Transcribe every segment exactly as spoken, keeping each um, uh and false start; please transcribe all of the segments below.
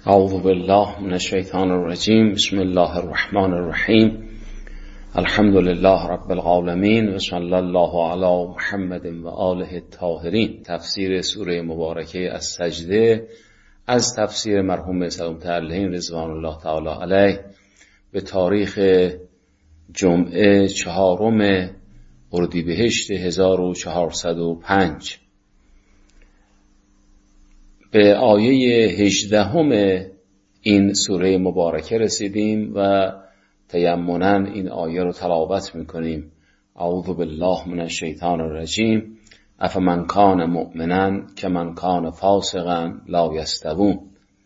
اعوذ بالله من الشیطان الرجیم. بسم الله الرحمن الرحیم. الحمد لله رب العالمین و صلی الله علی محمد و آله الطاهرین. تفسیر سوره مبارکه السجده از تفسیر مرحوم سلام تعالی رضوان الله تعالی علیه به تاریخ جمعه چهارم اردیبهشت هزار و چهارصد و پنج به آیه هجدهم این سوره مبارکه رسیدیم و تیمنا این آیه رو تلاوت میکنیم. اعوذ بالله من الشیطان الرجیم. افمن کان مؤمنا کمن کان فاسقا لا یستوون.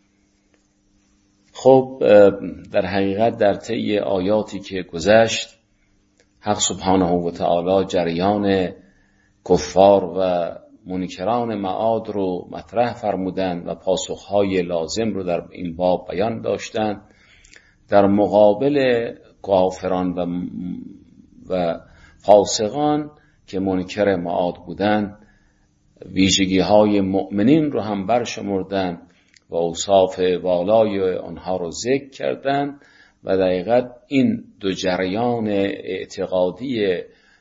خب در حقیقت در طی آیاتی که گذشت حق سبحانه و تعالی جریان کفار و منکران معاد رو مطرح فرمودند و پاسخهای لازم رو در این باب بیان داشتند. در مقابل کافران و و فاسقان که منکر معاد بودند ویژگی های مؤمنین رو هم برشمردند و اوصاف والای آنها رو ذکر کردند و دقیقاً این دو جریان اعتقادی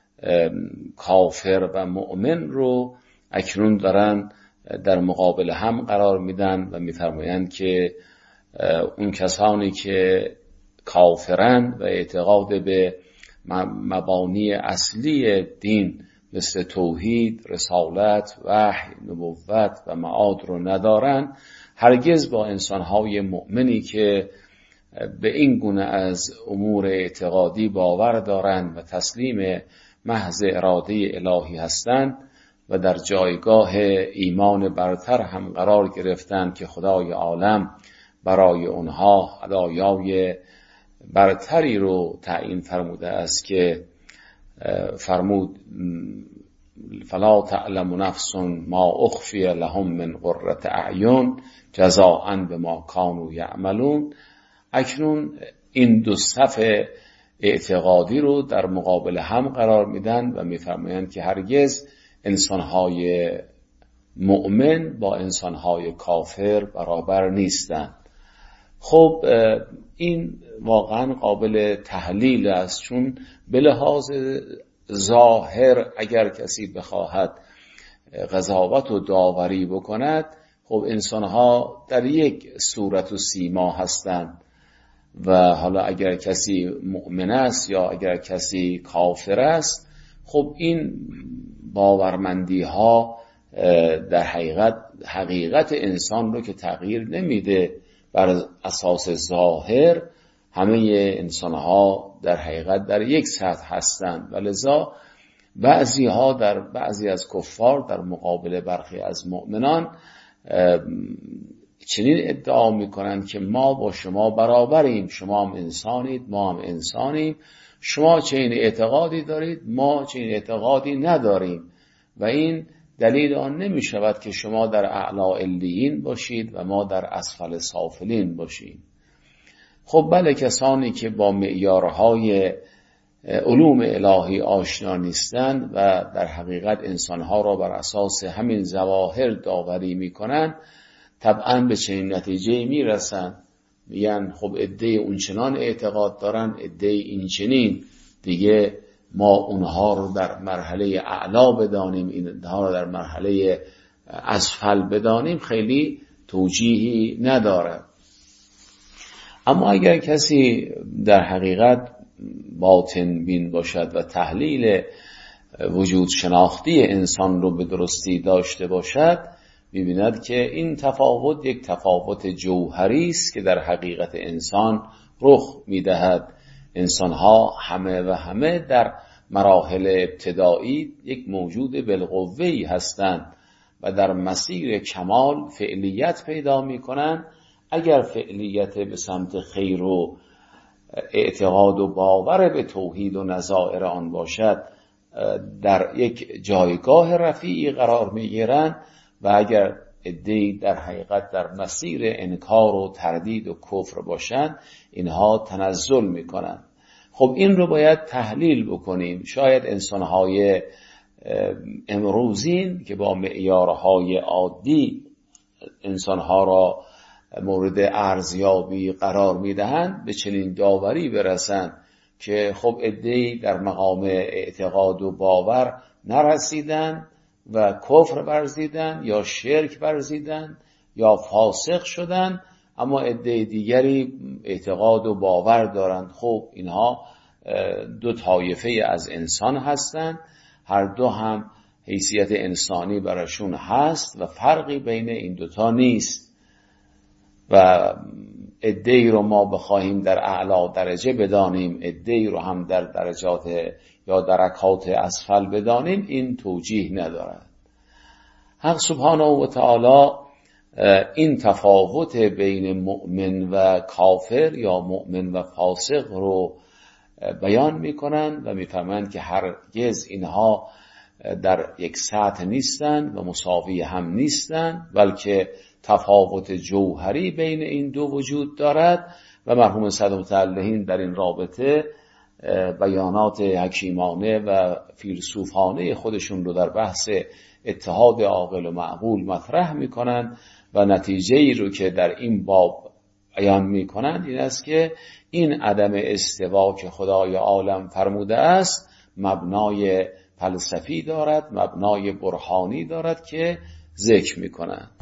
کافر و مؤمن رو اکنون دارن در مقابل هم قرار میدن و میفرمایند که اون کسانی که کافرن و اعتقاد به مبانی اصلی دین مثل توحید، رسالت، وحی، نبوت و معاد رو ندارن، هرگز با انسانهای مؤمنی که به این گونه از امور اعتقادی باور دارن و تسلیم محض اراده الهی هستند و در جایگاه ایمان برتر هم قرار گرفتن که خدای عالم برای اونها هدایای برتری رو تعیین فرموده است که فرمود فلا تعلم نفس ما اخفی لهم من قرة اعین جزاء بما کانوا یعملون. اکنون این دو صف اعتقادی رو در مقابل هم قرار میدن و میفرمایند که هرگز انسانهای مؤمن با انسانهای کافر برابر نیستند. خب این واقعا قابل تحلیل است، چون به لحاظ ظاهر اگر کسی بخواهد قضاوت و داوری بکند، خب انسانها در یک صورت و سیما هستند و حالا اگر کسی مؤمن است یا اگر کسی کافر است، خب این باورمندی ها در حقیقت حقیقت انسان رو که تغییر نمیده. بر اساس ظاهر همه انسان ها در حقیقت در یک سطح هستند و لذا بعضی ها در بعضی از کفار در مقابل برخی از مؤمنان چنین ادعا میکنند که ما با شما برابریم، شما هم انسانید ما هم انسانیم، شما چنین اعتقادی دارید ما چنین اعتقادی نداریم و این دلیل آن نمی شود که شما در اعلی علیین باشید و ما در اسفل سافلین باشیم. خب بله، کسانی که با معیارهای علوم الهی آشنا نیستند و در حقیقت انسانها را بر اساس همین ظواهر داوری می کنند طبعا به چنین نتیجه می رسند، میگن خب عده اونچنان اعتقاد دارن، عده این چنین، دیگه ما اونها رو در مرحله اعلا بدانیم اینها رو در مرحله اسفل بدانیم خیلی توجیهی نداره. اما اگر کسی در حقیقت باطن بین باشد و تحلیل وجود شناختی انسان رو به درستی داشته باشد، می‌بیند که این تفاوت یک تفاوت جوهری است که در حقیقت انسان رخ می‌دهد. انسان‌ها همه و همه در مراحل ابتدایی یک موجود بالقوه‌ای هستند و در مسیر کمال فعلیت پیدا می‌کنند. اگر فعلیت به سمت خیر و اعتقاد و باور به توحید و نظائر آن باشد در یک جایگاه رفیعی قرار می‌گیرند و اگر عده‌ای در حقیقت در مسیر انکار و تردید و کفر باشند اینها تنزل می‌کنند. خب این رو باید تحلیل بکنیم. شاید انسان‌های امروزین که با معیارهای عادی انسان‌ها را مورد ارزیابی قرار میدهند به چنین داوری برسند که خب عده‌ای در مقام اعتقاد و باور نرسیدن و کفر ورزیدن یا شرک ورزیدن یا فاسق شدن، اما عده دیگری اعتقاد و باور دارند. خب اینها دو طایفه از انسان هستند، هر دو هم حیثیت انسانی براشون هست و فرقی بین این دوتا نیست و عده‌ای رو ما بخواهیم در اعلی درجه بدانیم، عده‌ای رو هم در درجات یا درکات اسفل بدانیم، این توجیه ندارد. حق سبحانه و تعالی این تفاوت بین مؤمن و کافر یا مؤمن و فاسق رو بیان میکنند و میفهمند که هرگز اینها در یک سطح نیستند و مساوی هم نیستند، بلکه تفاوت جوهری بین این دو وجود دارد و مرحوم صدر متعلقین در این رابطه بیانات حکیمانه و فیلسوفانه خودشون رو در بحث اتحاد عاقل و معقول مطرح میکنند و نتیجه ای رو که در این باب بیان میکنند این است که این عدم استوا که خدای عالم فرموده است مبنای فلسفی دارد، مبنای برهانی دارد که ذکر میکنند.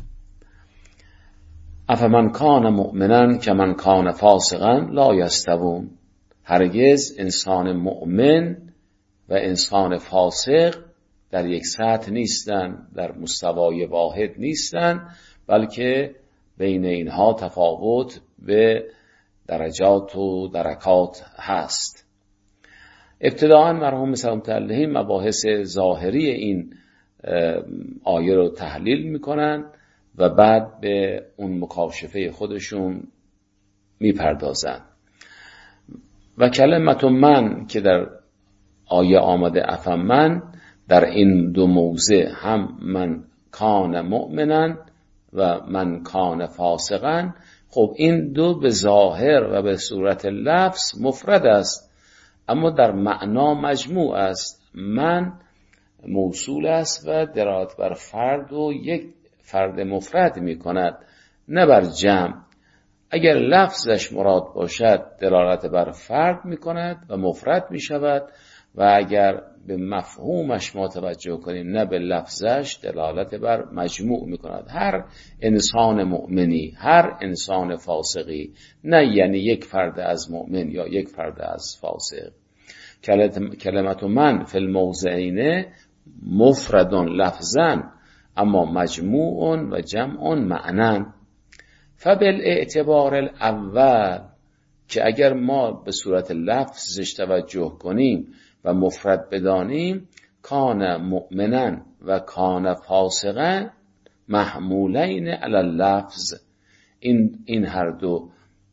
افمن کان مؤمنا کمن کان فاسقا لا یستوون. هرگز انسان مؤمن و انسان فاسق در یک سطح نیستند، در مستوای واحد نیستند، بلکه بین اینها تفاوت به درجات و درکات هست. ابتداءً مرحوم سلامت الله مباحث ظاهری این آیه رو تحلیل میکنن و بعد به اون مکاشفه خودشون میپردازن. و کلمت من که در آیه آمده افمن، در این دو موضع هم من کان مؤمنا و من کان فاسقا، خب این دو به ظاهر و به صورت لفظ مفرد است اما در معنا مجموع است. من موصول است و دلالت بر فرد و یک فرد مفرد می کند، نه بر جمع. اگر لفظش مراد باشد دلالت بر فرد می کند و مفرد می شود و اگر به مفهومش ما توجه کنیم نه به لفظش دلالت بر مجموع می کند. هر انسان مؤمنی، هر انسان فاسقی، نه یعنی یک فرد از مؤمن یا یک فرد از فاسق. کلمت من فی الموضعین مفرد لفظا اما مجموع و جمع معنا. فبالاعتبار الاول، که اگر ما به صورت لفظش توجه کنیم و مفرد بدانیم، کان مؤمنا و کان فاسقا محمولین علی اللفظ. این این هر دو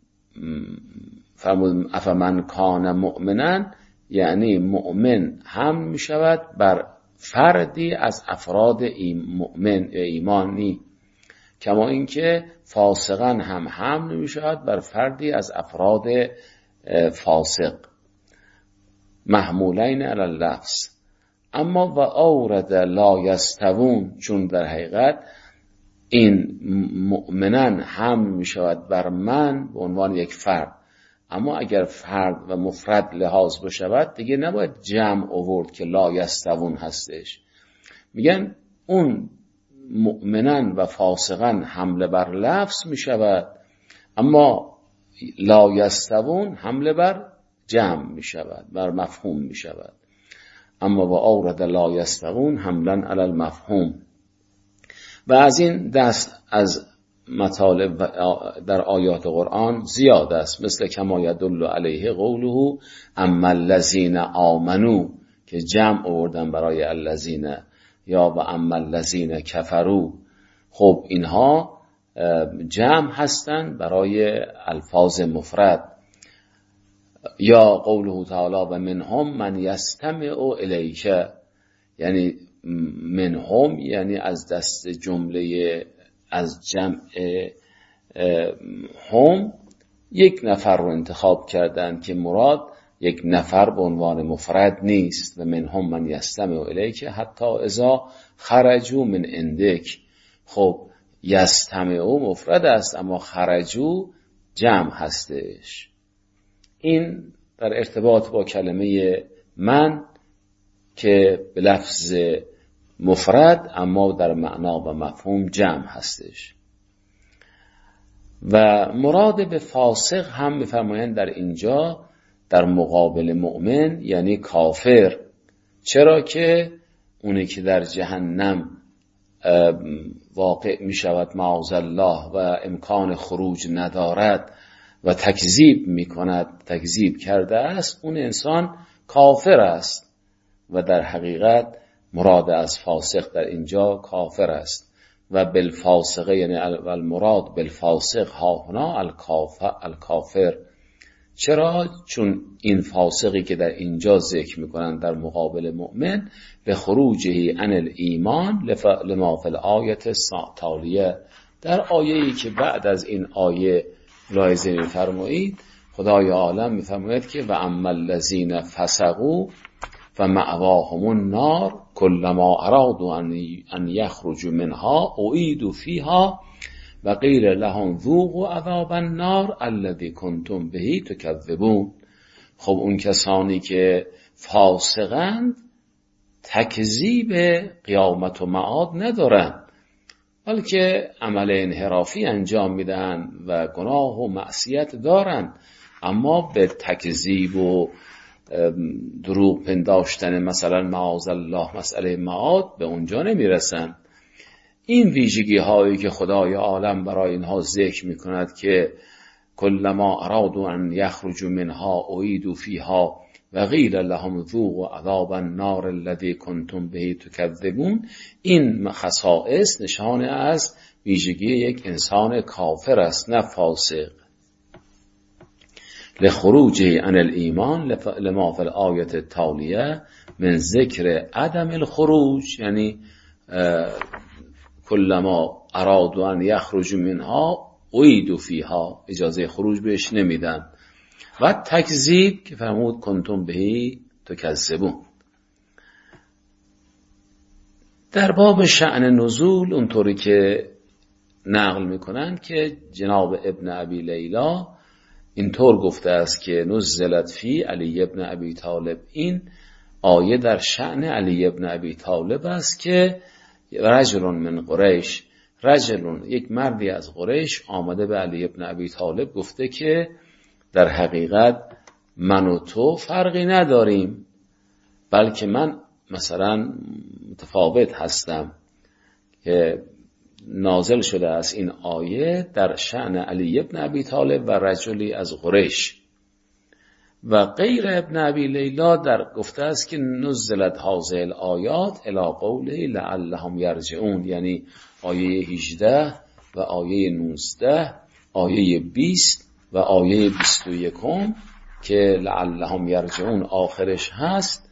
فرمود افمن کان مؤمنا، یعنی مؤمن هم می شود بر فردی از افراد مؤمن ایمانی، کما اینکه فاسقا هم هم می شود بر فردی از افراد فاسق، محمولین علی اللفظ. اما و اورد لا یستوون، چون در حقیقت این مؤمنان هم می شود بر من به عنوان یک فرد، اما اگر فرد و مفرد لحاظ بشود دیگه نباید جمع آورد که لا یستوون هستش. میگن اون مؤمنان و فاسقان حمله بر لفظ می شود، اما لا یستوون حمله بر جمع می شود، بر مفهوم می شود. اما و اورد لا یستوون حملا علی المفهوم. و از این دست از مطالب در آیات قرآن زیاد است، مثل کما یدل علیه قوله اما الذین آمنو که جمع آوردن برای الذین، یا و اما الذین کفروا. خب اینها جمع هستند برای الفاظ مفرد. یا قوله تعالی و منهم من یستمع الیک، یعنی منهم یعنی از دست جمله از جمع هم یک نفر رو انتخاب کردن که مراد یک نفر به عنوان مفرد نیست. و منهم من یستمع الیک حتی اذا خرجوا من عندک. خب یستمعوا مفرد است اما خرجوا جمع هستش. این در ارتباط با کلمه من که به لفظ مفرد اما در معنا و مفهوم جمع هستش. و مراد به فاسق هم می‌فرمایند در اینجا در مقابل مؤمن یعنی کافر، چرا که اونی که در جهنم واقع می شود معاذ الله و امکان خروج ندارد و تکذیب می کند، تکذیب کرده است، اون انسان کافر است و در حقیقت مراد از فاسق در اینجا کافر است. و بالفاسقه یعنی المراد بالفاسق ها هنا الکافر. چرا؟ چون این فاسقی که در اینجا ذکر میکنن در مقابل مؤمن به خروجه عن الایمان لما فی الآیه التالیه، در آیه‌ای که بعد از این آیه ملاحظه می‌فرمایید خدای عالم می‌فرماید که و اما الذین فسقوا فمأواهم النار کلما ارادوا ان یخرجوا منها اعیدوا فیها و قیل لهم ذوقوا عذاب النار الذی کنتم به تکذبون. خب اون کسانی که فاسقند تکذیب قیامت و معاد ندارن، بلکه عمل انحرافی انجام میدن و گناه و معصیت دارن، اما به تکذیب و دروغ پنداشتن مثلا معاذ الله مسئله معاد به اونجا نمیرسن. این ویژگی هایی که خدای عالم برای اینها ذکر می کند که کلما ارادوا ان یخرجوا منها اعیدوا فیها و قیل لهم ذوقوا عذاب النار الذی کنتم به تکذبون، این خصائص نشان از ویژگی یک انسان کافر است نه فاسق. لخروجه عن الایمان لما فی الآیه التالیه من ذکر عدم الخروج، یعنی کلما ارادوا ان یخرجوا منها اعیدوا فیها، اجازه خروج بهش نمیدن. و تکذیب که فرمود کنتم به تکذبون. در باب شأن نزول اونطوری که نقل میکنن که جناب ابن ابی لیلا اینطور گفته است که نزلت فی علی ابن ابی طالب، این آیه در شأن علی ابن ابی طالب است که رجل من قریش، رجل یک مردی از قریش آمده به علی ابن ابی طالب گفته که در حقیقت من و تو فرقی نداریم، بلکه من مثلا متفاوت هستم، که نازل شده است این آیه در شأن علی ابن ابی طالب و رجلی از قریش. و غیر ابن ابی لیلا در گفته است که نزلت هذه الآیات الی قوله لعلهم یرجعون، یعنی آیه هجده و آیه نوزده، آیه بیست و آیه بیست و یکم که لعلهم یرجعون آخرش هست،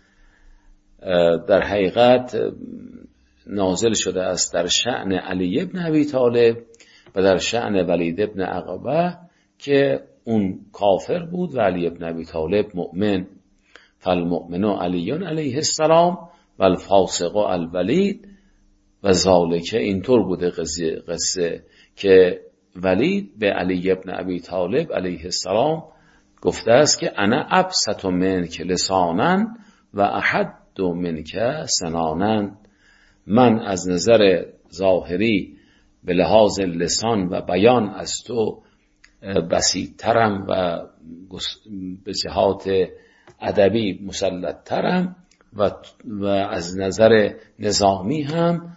در حقیقت نازل شده است در شأن علی ابن ابی طالب و در شأن ولید ابن عقبه که اون کافر بود و علی ابن ابی طالب مؤمن. فالمؤمن علی علیه السلام و الفاسق الولید و ذالک. اینطور بوده قصه, قصه که ولید به علی ابن ابی طالب علیه السلام گفته است که انا ابسط منک لسانا و احد منک سنانا، من از نظر ظاهری به لحاظ لسان و بیان از تو بسیط‌ترم و به جهات ادبی مسلط‌ترم و, و از نظر نظامی هم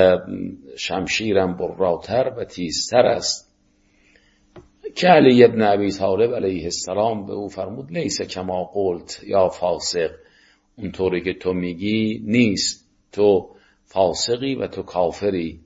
شمشیرم براتر و تیزتر است. که علی ابن ابی طالب علیه السلام به او فرمود لیس کما قلت یا فاسق، اونطوری که تو میگی نیست، تو فاسقی و تو کافری.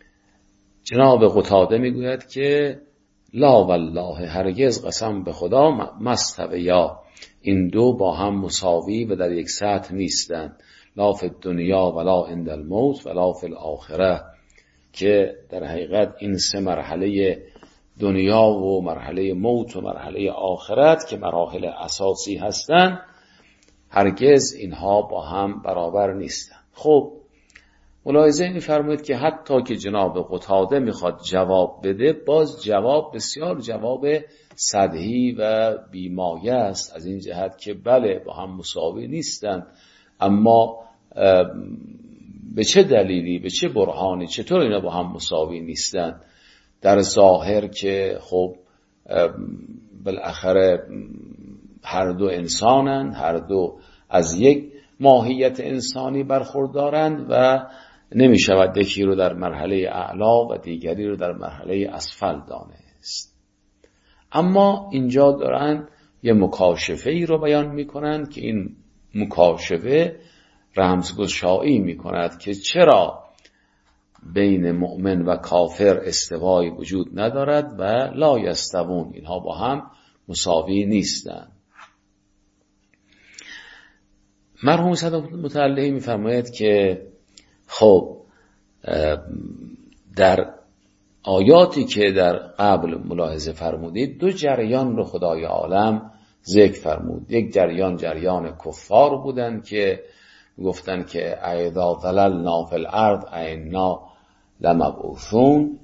جناب قتاده میگوید که لا والله، هرگز قسم به خدا مستویا، این دو با هم مساوی و در یک سطح نیستند، لا فی الدنیا ولا عند الموت ولا فی الاخره، که در حقیقت این سه مرحله دنیا و مرحله موت و مرحله آخرت که مراحل اساسی هستند، هرگز اینها با هم برابر نیستند. خب ملاحظه می‌فرمایید که حتی که جناب قتاده میخواد جواب بده، باز جواب بسیار جواب سطحی و بیمایه است، از این جهت که بله با هم مساوی نیستند، اما به چه دلیلی، به چه برهانی، چطور اینا با هم مساوی نیستند؟ در ظاهر که خب بالاخره هر دو انسانند، هر دو از یک ماهیت انسانی برخوردارند و نمی شود یکی رو در مرحله اعلا و دیگری رو در مرحله اسفل دانست. اما اینجا دارن یه مکاشفه ای رو بیان می کنند که این مکاشفه رمزگشایی می کند که چرا بین مؤمن و کافر استوایی وجود ندارد و لا یستوون، اینها با هم مساوی نیستند. مرحوم صدوق متعلقی می فرماید که خب در آیاتی که در قبل ملاحظه فرمودید دو جریان رو خدای عالم ذکر فرمود. یک جریان جریان کفار بودن که گفتن که ایذا ضللنا فی الارض اینا لمبعوثون،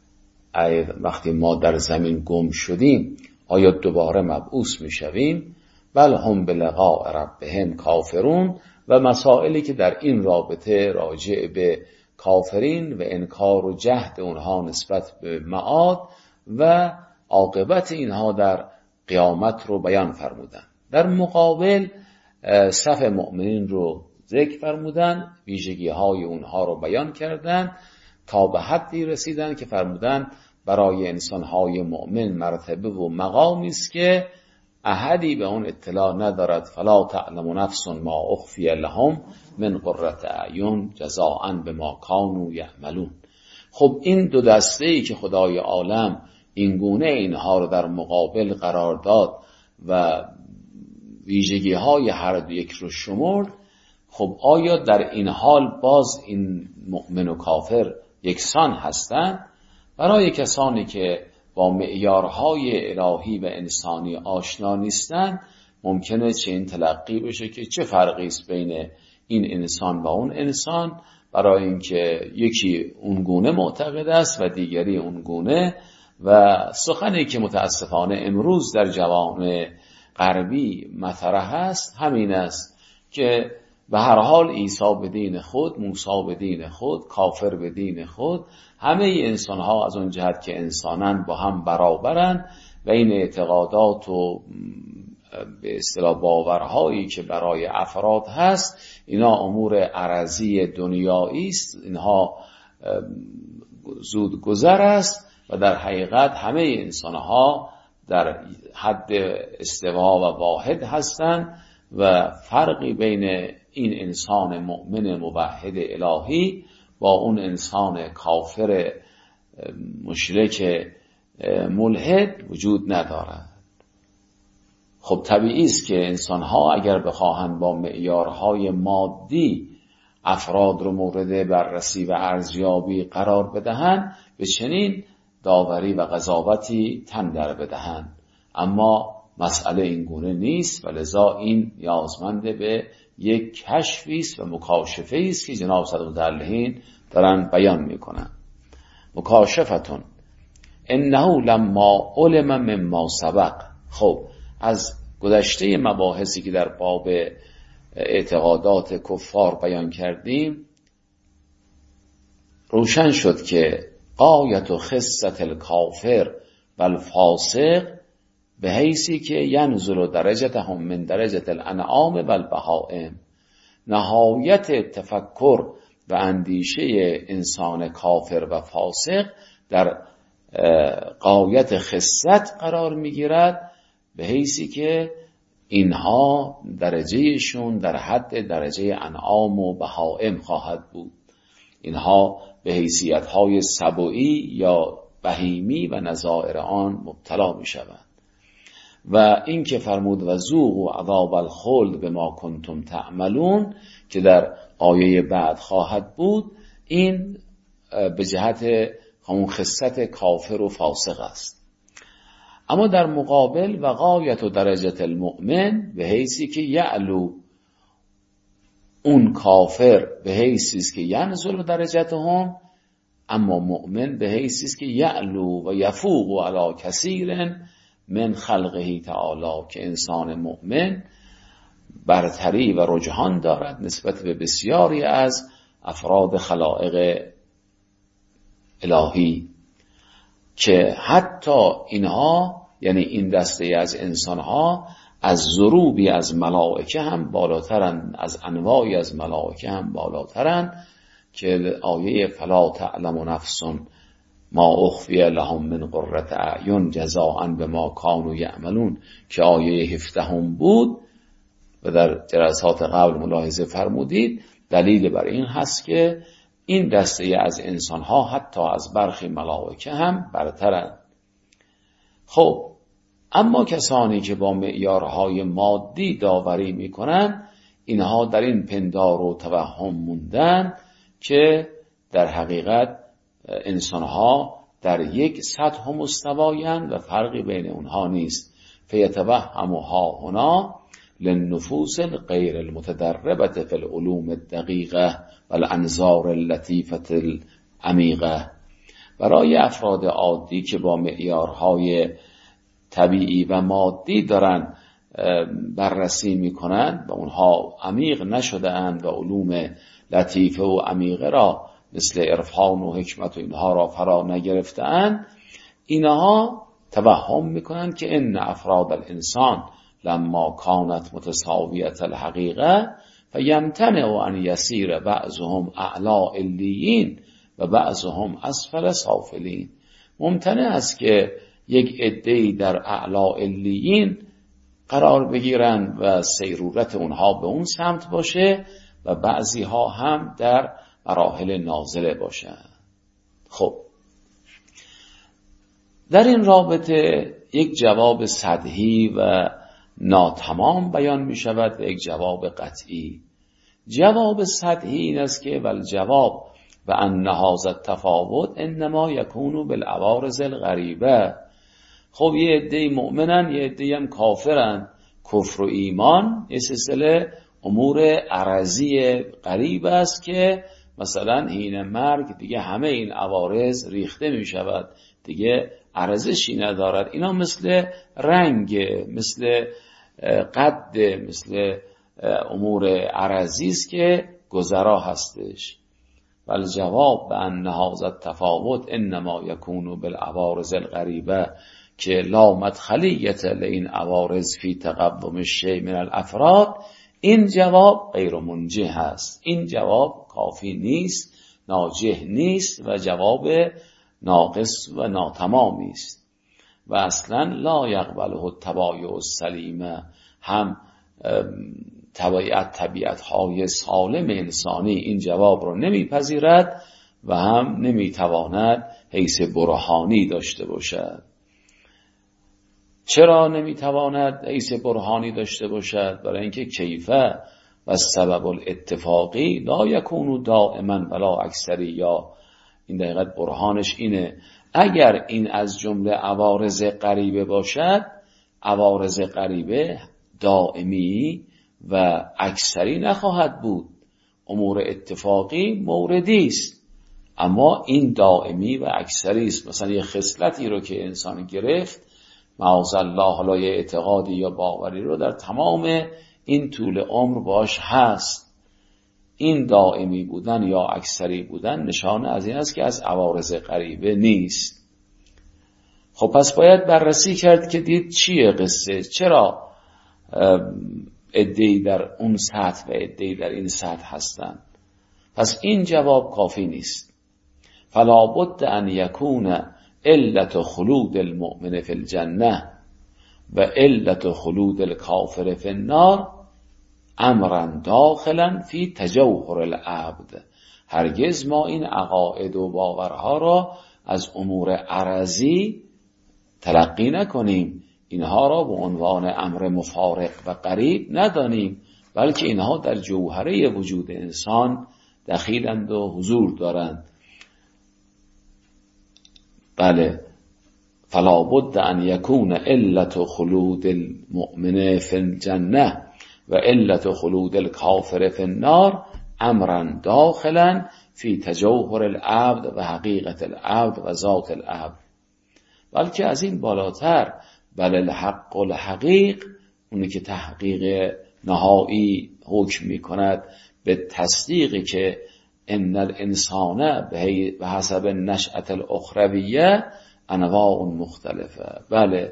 وقتی ما در زمین گم شدیم آیا دوباره مبعوث میشویم؟ بل هم بلقاء ربهم کافرون، و مسائلی که در این رابطه راجع به کافرین و انکار و جهد اونها نسبت به معاد و عاقبت اینها در قیامت رو بیان فرمودن. در مقابل صف مؤمنین رو ذکر فرمودن، ویژگی های اونها رو بیان کردن تا به حدی رسیدن که فرمودن برای انسانهای مؤمن مرتبه و مقامی است که احدی به اون اطلاع ندارد. فلا تعلم نفس ما اخفی لهم من قرة اعین جزاء بما کانوا یعملون. خب این دو دسته ای که خدای عالم این گونه اینها رو در مقابل قرار داد و ویژگی های هر دو یک رو شمرد، خب آیا در این حال باز این مؤمن و کافر یکسان هستند؟ برای کسانی که با معیارهای الهی و انسانی آشنا نیستند ممکنه چنین تلقی بشه که چه فرقی است بین این انسان و اون انسان، برای اینکه یکی اونگونه معتقد است و دیگری اونگونه. و سخنی که متاسفانه امروز در جوامع غربی مطرح است همین است که به هر حال عیسی به دین خود، موسی به دین خود، کافر به دین خود، همه انسان ها از اون جهت که انسانن با هم برابرن و این اعتقادات و به اصطلاح باورهایی که برای افراد هست اینا امور عرضی دنیایی است، اینها زود گذر است و در حقیقت همه انسان ها در حد استوا و واحد هستند و فرقی بین این انسان مؤمن موحد الهی با اون انسان کافر مشرک ملحد وجود ندارد. خب طبیعی است که انسان‌ها اگر بخواهند با معیارهای مادی افراد رو مورد بررسی و ارزیابی قرار بدهند به چنین داوری و قضاوتی تن در بدهند، اما مسئله این گونه نیست و لذا این نیازمند به یک کشفی است و مکاشفه است که جناب صدوق متعلقین دارن بیان میکنن. مکاشفتون انه لما علم مما سبق. خب از گذشته مباحثی که در باب اعتقادات کفار بیان کردیم روشن شد که غایت و خصت الکافر و الفاسق به حیثی که ینزل درجتهم من درجت الانعام و البهائم، نهایت تفکر و اندیشه انسان کافر و فاسق در غایت خصت قرار میگیرد به حیثی که اینها درجهشون در حد درجه انعام و بهائم خواهد بود. اینها به حیثیت‌های سبوئی یا بهیمی و نظائر آن مبتلا میشوند. و این که فرمود و ذوقوا و عذاب الخلد بما کنتم تعملون که در آیه بعد خواهد بود، این به جهت همون خصت کافر و فاسق است. اما در مقابل و غایت و درجت المؤمن به حیثی که یعلو اون کافر به حیثی است که ینزل درجتهم، اما مؤمن به حیثی است که یعلو و یفوق علی کثیر من خلقه تعالی، که انسان مؤمن برتری و رجحان دارد نسبت به بسیاری از افراد خلائق الهی، که حتی اینها، یعنی این دسته از انسانها، از ضروبی از ملائکه هم بالاترن، از انواعی از ملائکه هم بالاترن، که آیه فلا تعلم نفس ما اخفی لهم من قرة اعین جزاء بما کانوا یعملون که آیه هفدهم بود و در جلسات قبل ملاحظه فرمودید، دلیل بر این هست که این دسته از انسانها حتی از برخی ملائکه هم برترند. خب اما کسانی که با معیارهای مادی داوری میکنن، اینها در این پندار و توهم موندن که در حقیقت انسانها در یک سطح مستوایند و فرقی بین اونها نیست. فیتوهمها هنا للنفوس غیر المتدربة فی العلوم الدقیقه و الانظار اللطیفة العمیقه. برای افراد عادی که با معیارهای طبیعی و مادی دارن بررسی میکنند و اونها عمیق نشده اند و علوم لطیفه و عمیقه را مثل عرفان و حکمت و اینها را فرا نگرفته اند، اینها توهم میکنند که ان افراد الانسان لما کانت متساویت الحقیقه فیمتنع ان یسیر بعضهم اعلی علیین و بعضهم اسفل سافلین. ممتنع است که یک عده‌ای در اعلی علیین قرار بگیرند و سیرورت اونها به اون سمت باشه و بعضی ها هم در مراحل نازله باشند. خب در این رابطه یک جواب سطحی و ناتمام بیان می شود و یک جواب قطعی. جواب سطحی این است که والجواب و ان هذا التفاوت انما یکون بالعوارض الغریبه. خب یه عده مؤمنن، یه عده هم کافرن. کفر و ایمان یه سلسله امور عرضی غریب است که مثلا حین مرگ دیگه همه این عوارض ریخته می شود، دیگه ارزشی ندارد. اینا مثل رنگ، مثل قد، مثل امور عرضی است که گذرا هستش. ولی جواب به ان هذا التفاوت انما یکون بالعوارض الغریبه که لا مدخلیت لین عوارض فی تقوم الشیء من الافراد، این جواب غیر منجح است. این جواب کافی نیست، ناجح نیست و جواب ناقص و ناتمامی است و اصلا لا یقبله التبایع السلیمه. هم طبیعت طبیعت های سالم انسانی این جواب رو نمیپذیرد و هم نمیتواند حیث برهانی داشته باشد. چرا نمیتواند حیث برهانی داشته باشد؟ برای اینکه کیفه و سبب الاتفاقی لا یکونو دائما ولا اکثری. یا این دقیقاً برهانش اینه، اگر این از جمله عوارض غریبه باشد، عوارض غریبه دائمی و اکثری نخواهد بود. امور اتفاقی موردی است اما این دائمی و اکثری است. مثلا یه خصلتی رو که انسان گرفت، معاذ الله، حالا یه اعتقادی یا باوری رو در تمام این طول عمر باش هست، این دائمی بودن یا اکثری بودن نشانه از این است که از عوارض غریبه نیست. خب پس باید بررسی کرد که دید چیه قصه، چرا عده‌ای در اون سطح و عده‌ای در این سطح هستند. پس این جواب کافی نیست. فلا بد ان یکون علت خلود المؤمن فی الجنه و علت خلود الکافر فی النار امرا داخلا فی تجوهر العبد. هرگز ما این عقاید و باورها را از امور عرضی تلقی نکنیم، اینها را به عنوان امر مفارق و غریب ندانیم، بلکه اینها در جوهره وجود انسان دخیلند و حضور دارند. بله، فلا بد ان یکون علت خلود المؤمن فی الجنه و علت خلود الکافر فی النار امرا داخلا فی تجوهر العبد و حقیقت العبد و ذات العبد. بلکه از این بالاتر، بل الحق الحقیق، اونی که تحقیق نهایی حکم می کند به تصدیقی که ان الانسان به حسب نشأة الاخرویه انواع مختلفه. بله،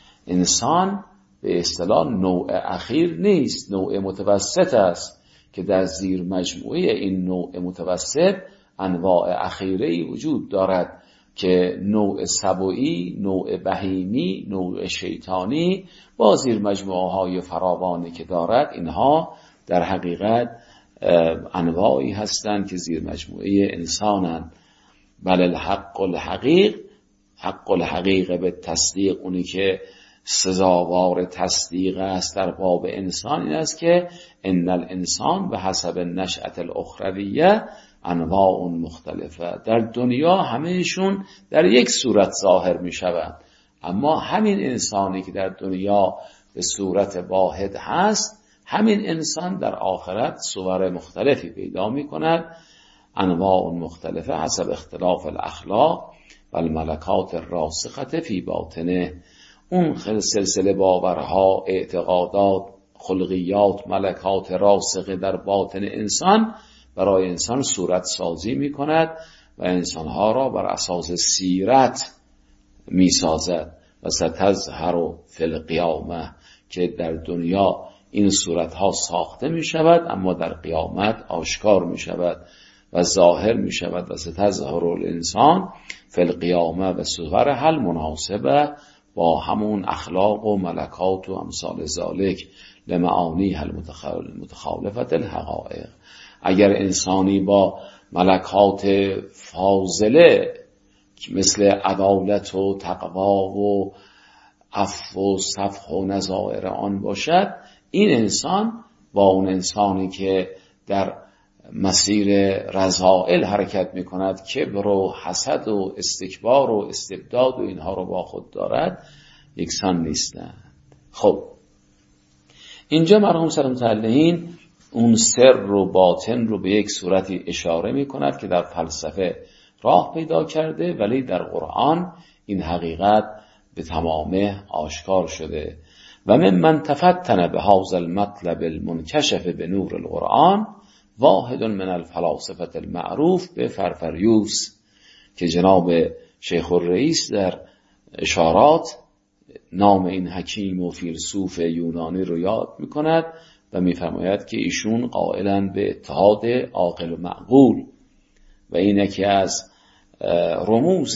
انسان به اصطلاح نوع اخیر نیست، نوع متوسط است که در زیر مجموعه این نوع متوسط انواع اخیره‌ای وجود دارد که نوع سبویی، نوع بهیمی، نوع شیطانی با زیر مجموعه های فراوانی که دارد، اینها در حقیقت انواعی هستند که زیر مجموعه انسانند. بل الحق الحقیق، حق الحقیق به تصدیق، اونی که سزاوار تصدیق است در باب انسان این است که ان الانسان به حسب نشأة الاخرویه انواع مختلفه. در دنیا همهشون در یک صورت ظاهر می شوند، اما همین انسانی که در دنیا به صورت واحد هست، همین انسان در آخرت صور مختلفی پیدا می کند، انواع مختلفه حسب اختلاف الاخلاق و الملکات الراسخه فی باطنه. اون سلسله باورها، اعتقادات، خلقیات، ملکات راسخه در باطن انسان برای انسان صورت سازی می کند و انسانها را بر اساس سیرت می سازد. و ستظهر فی القیامه، که در دنیا این صورتها ساخته می شود اما در قیامت آشکار می شود و ظاهر می شود. و ستظهر الانسان فی القیامه و صورها المناسبه با همون اخلاق و ملکات و امثال ذالک لمعانی المتخالفت الحقائق. اگر انسانی با ملکات فاضله مثل عدالت و تقوا و عفو و صفح و نظائر آن باشد، این انسان با اون انسانی که در مسیر رذائل حرکت می کند، کبر و حسد و استکبار و استبداد و اینها رو با خود دارد، یکسان نیستند. خب اینجا مرحوم سرمتعلقین اون سر و باطن رو به یک صورتی اشاره می کند که در فلسفه راه پیدا کرده، ولی در قرآن این حقیقت به تمامه آشکار شده. و من من تفتن به هذا المطلب المنکشف به نور القرآن واحد من الفلاسفه المعروف به فرفریوس، که جناب شیخ الرئیس در اشارات نام این حکیم و فیلسوف یونانی رو یاد می کند و می فرماید که ایشون قائلن به اتحاد عاقل و معقول و اینه که از رموز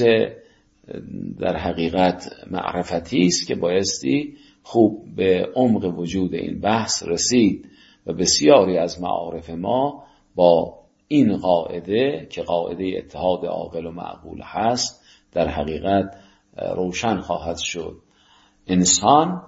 در حقیقت معرفتی است که بایستی خوب به عمق وجود این بحث رسید و بسیاری از معارف ما با این قاعده که قاعده اتحاد عاقل و معقول هست در حقیقت روشن خواهد شد. انسان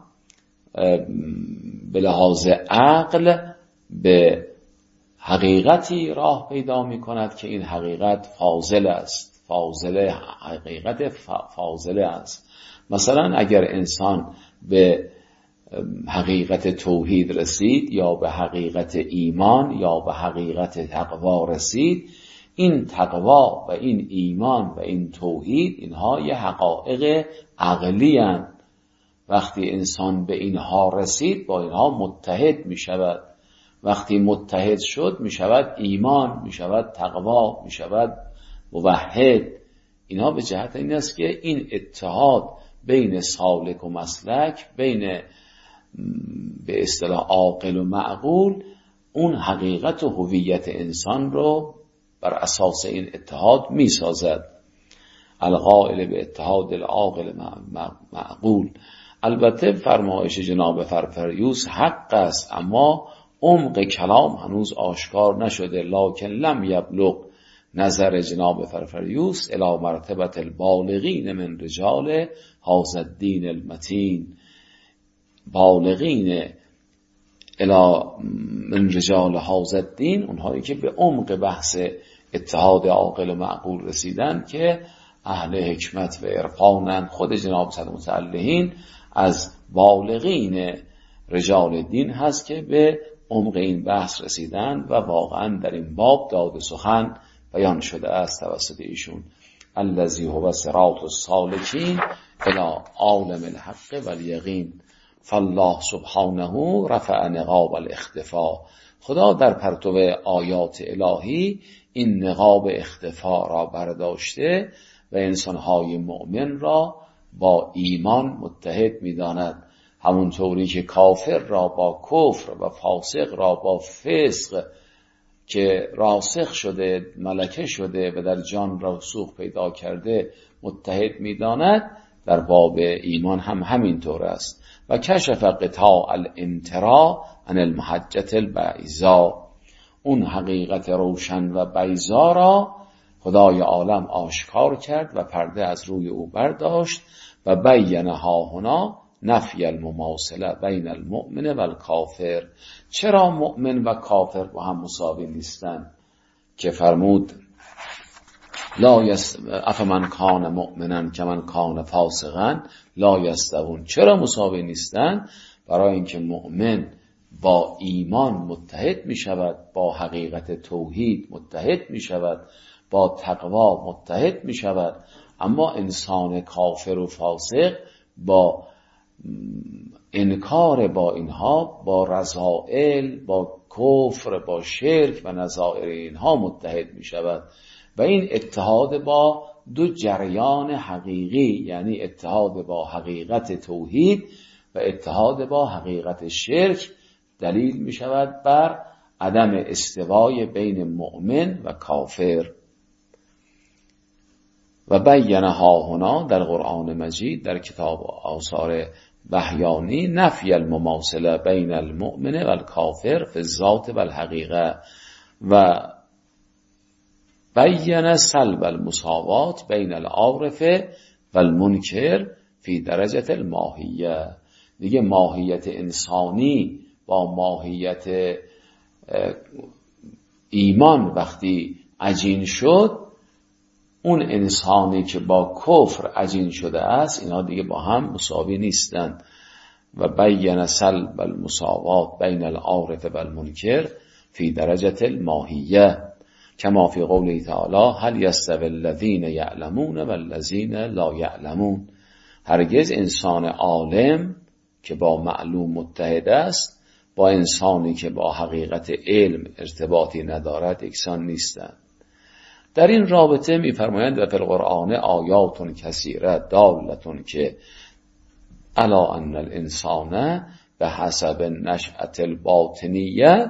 به لحاظ عقل به حقیقتی راه پیدا می کند که این حقیقت فاضل است، فاضله، حقیقت فاضله است. مثلا اگر انسان به حقیقت توحید رسید یا به حقیقت ایمان یا به حقیقت تقوا رسید، این تقوا و این ایمان و این توحید اینها یه حقایق عقلی هستند. وقتی انسان به اینها رسید با اینها متحد می شود. وقتی متحد شد می شود ایمان، می شود تقوا، می شود موحد. اینها به جهت این است که این اتحاد بین سالک و مسلک، بین به اصطلاح عاقل و معقول، اون حقیقت و هویت انسان رو بر اساس این اتحاد می سازد. القائل به اتحاد العاقل معقول. البته فرمایش جناب فرفریوس حق است، اما عمق کلام هنوز آشکار نشده. لکن لم یبلغ نظر جناب فرفریوس الی مرتبه البالغین من رجال هذا الدین المتین. بالغین الی من رجال هذا الدین، اونهایی که به عمق بحث اتحاد عاقل و معقول رسیدن که اهل حکمت و عرفانن. خود جناب صدر متعلقین از بالغین رجال دین هست که به عمق این بحث رسیدن و واقعا در این باب داد سخن بیان شده است توسط ایشون. الذی هو صراط السالکین الی عالم الحق والیقین، فالله سبحانه رفع نقاب الاختفا. خدا در پرتو آیات الهی این نقاب اختفا را برداشته و انسانهای مؤمن را با ایمان متحد می‌داند، همونطوری که کافر را با کفر و فاسق را با فسق که راسخ شده، ملکه شده و در جان رسوخ پیدا کرده متحد می‌داند، در باب ایمان هم همینطور است. و کشف قطاع الامتراء عن المحجة البیضاء، اون حقیقت روشن و بیضا را خدای عالم آشکار کرد و پرده از روی او برداشت و بینها هنا نفی المماثله بین المؤمن و الکافر. چرا مؤمن و کافر با هم مساوی نیستند؟ که فرمود لا یس افمن کان مؤمنا کمن کان فاسقا لا یستوون. چرا مساوی نیستند؟ برای اینکه مؤمن با ایمان متحد می شود، با حقیقت توحید متحد می شود، با تقوا متحد می شود، اما انسان کافر و فاسق با انکار با اینها، با رذائل، با کفر، با شرک و نظائر اینها متحد می شود. و این اتحاد با دو جریان حقیقی، یعنی اتحاد با حقیقت توحید و اتحاد با حقیقت شرک، دلیل می شود بر عدم استوای بین مؤمن و کافر. و بینها هنا در قرآن مجید در کتاب آثار بهیانی نفی المماثله بین المؤمن و الکافر فی الذات و الحقیقه و بین سلب المساوات بین العارف و المنکر فی درجه الماهیه. دیگه ماهیت انسانی با ماهیت ایمان وقتی عجین شد، اون انسانی که با کفر عجین شده است، اینا دیگه با هم مساوی نیستند. و بین سلب المساوات بین العارف و المنکر فی درجه الماهیه کما فی قوله تعالی هل یستوی الذین یعلمون والذین لا یعلمون. هرگز انسان عالم که با معلوم متحد است با انسانی که با حقیقت علم ارتباطی ندارد یکسان نیستند. در این رابطه می‌فرمایند و فی القرآن آیات کثیره دالة که علی ان الانسان به حسب نشأة الباطنیه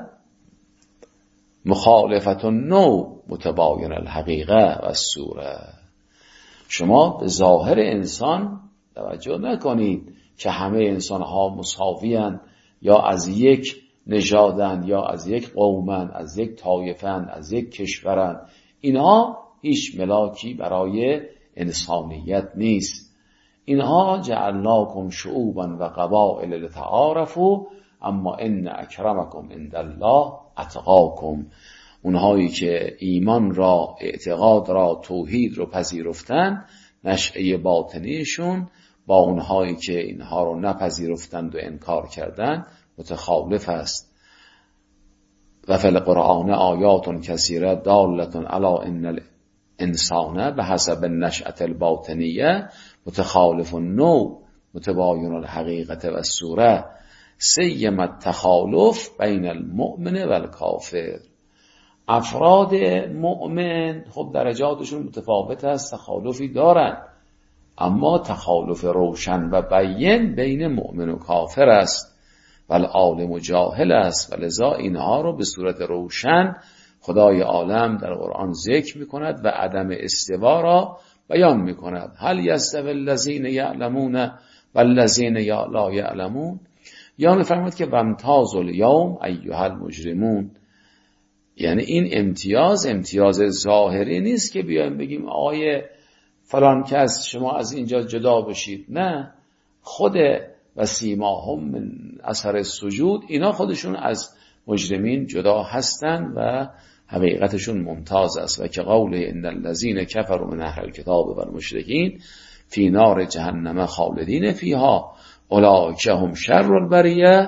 مخالفت النوع متباین الحقیقه و الصوره. شما به ظاهر انسان توجه نکنید که همه انسان‌ها مساوی‌اند یا از یک نژادند یا از یک قومند، از یک طایفه‌اند، از یک کشورند. اینها هیچ ملاکی برای انسانیت نیست. اینها جعلناکم شعوبا و قبائل لتعارفوا اما ان اکرمکم عند الله اتقاکم. اونهایی که ایمان را، اعتقاد را، توحید رو پذیرفتن، نشأه باطنیشون با اونهایی که اینها رو نپذیرفتند و انکار کردند متخالف است. و فی القرآن آیات کثیره دالة علی ان الانسان به حسب نشأة الباطنیه متخالف النوع متباین الحقیقه و الصوره سیم التخالف بین المؤمن و الکافر. افراد مؤمن خب درجاتشون متفاوت است، تخالفی دارند، اما تخالف روشن و بیین بین مؤمن و کافر است و العالم و جاهل است. و لذا اینها رو به صورت روشن خدای عالم در قرآن ذکر می کند و عدم استوا را بیان می کند. هل یستوی الذین یعلمون والذین لا یعلمون. یا می‌فرماید که وامتاز الیوم ایها المجرمون. یعنی این امتیاز امتیاز ظاهری نیست که بیایم بگیم آقای فلان کس شما از اینجا جدا بشید. نه، خود و سیماهم من اثر السجود، اینا خودشون از مجرمین جدا هستند و حقیقتشون ممتاز است. و که قول ان الذین کفروا من اهل الکتاب و المشرکین فی نار جهنم خالدین فیها اولئک هم شر البریه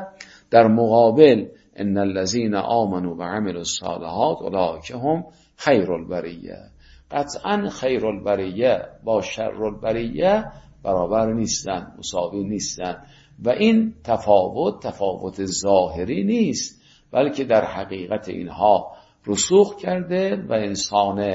در مقابل ان الذين آمنوا و عملوا الصالحات اولئک هم خیر البریه. قطعا خیر البریه با شر البریه برابر نیستن، مساوی نیستن و این تفاوت تفاوت ظاهری نیست، بلکه در حقیقت اینها رسوخ کرده و انسان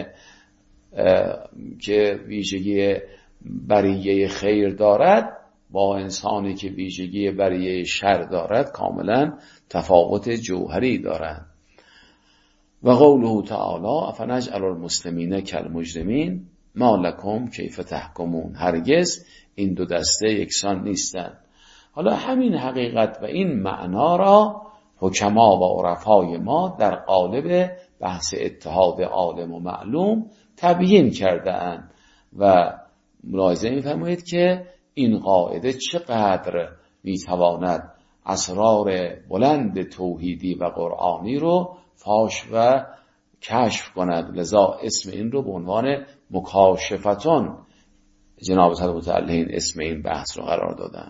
که ویژگی بریه خیر دارد با انسانی که ویژگی بریه شر دارد کاملا تفاوت جوهری دارند. و قوله تعالی افنجعل المسلمین کالمجرمین ما لکم کیف تحکمون. هرگز این دو دسته یکسان نیستند. حالا همین حقیقت و این معنا را حکما و عرفای ما در قالب بحث اتحاد عالم و معلوم تبیین کرده اند و ملاحظه می‌فرمایید که این قاعده چقدر میتواند اسرار بلند توحیدی و قرآنی رو فاش و کشف کند. لذا اسم این رو به عنوان مکاشفتون جناب صاحب متعلین اسم این بحث رو قرار دادن.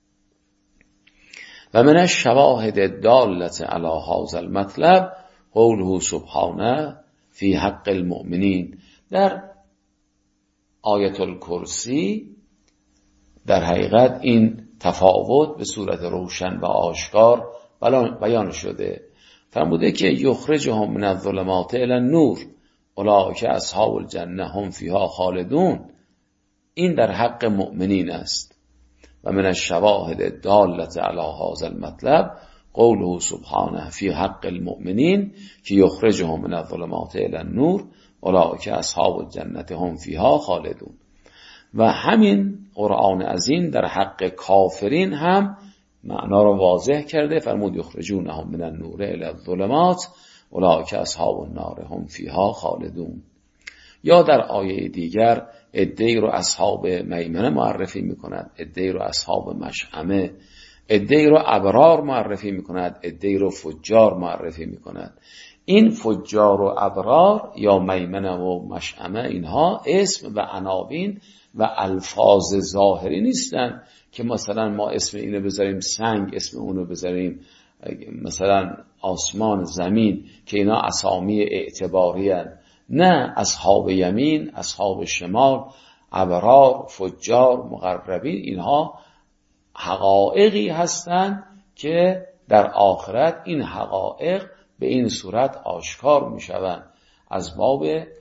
و من الشواهد الدالة علی هذا المطلب قوله سبحانه فی حق المؤمنین. در آیت الکرسی در حقیقت این تفاوت به صورت روشن و آشکار بیان شده. فرموده که یخرجهم من الظلمات الی النور اولئک اصحاب الجنه هم فیها خالدون. این در حق مؤمنین است. و من الشواهد الدالة علی هذا المطلب قوله سبحانه فی حق المؤمنین که یخرجهم من الظلمات الی النور اولئک اصحاب الجنه هم فیها خالدون. و همین قرآن عظیم در حق کافرین هم معنا را واضح کرده. فرمود یخرجونهم من النور الی الظلمات اولئک اصحاب النار هم فیها خالدون. یا در آیه دیگر عده‌ای رو اصحاب میمنه معرفی میکند، عده‌ای رو اصحاب مشأمه، عده‌ای رو ابرار معرفی میکند، عده‌ای رو فجار معرفی میکند. این فجار و ابرار یا میمنه و مشأمه اینها اسم و عناوین و الفاظ ظاهری نیستن که مثلا ما اسم اینو بذاریم سنگ، اسم اونو بذاریم مثلا آسمان، زمین، که اینا اسامی اعتباری هستند. نه، اصحاب یمین، اصحاب شمال، ابرار، فجار، مقربین، اینها حقایقی هستند که در آخرت این حقایق به این صورت آشکار می شوند. از باب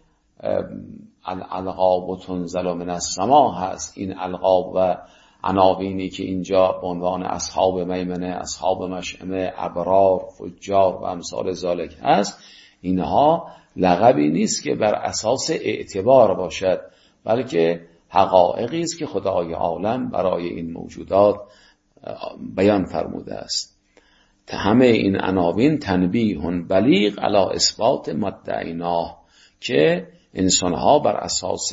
الالقاب تنزل من السما هست. این القاب و عناوینی که اینجا به عنوان اصحاب میمنه، اصحاب مشأمه، ابرار، فجار و امثال ذالک هست، اینها لقبی نیست که بر اساس اعتبار باشد، بلکه حقایقی است که خدای عالم برای این موجودات بیان فرموده است. همه این عناوین تنبیه بلیغ علی اثبات مدعیناه که انسانها بر اساس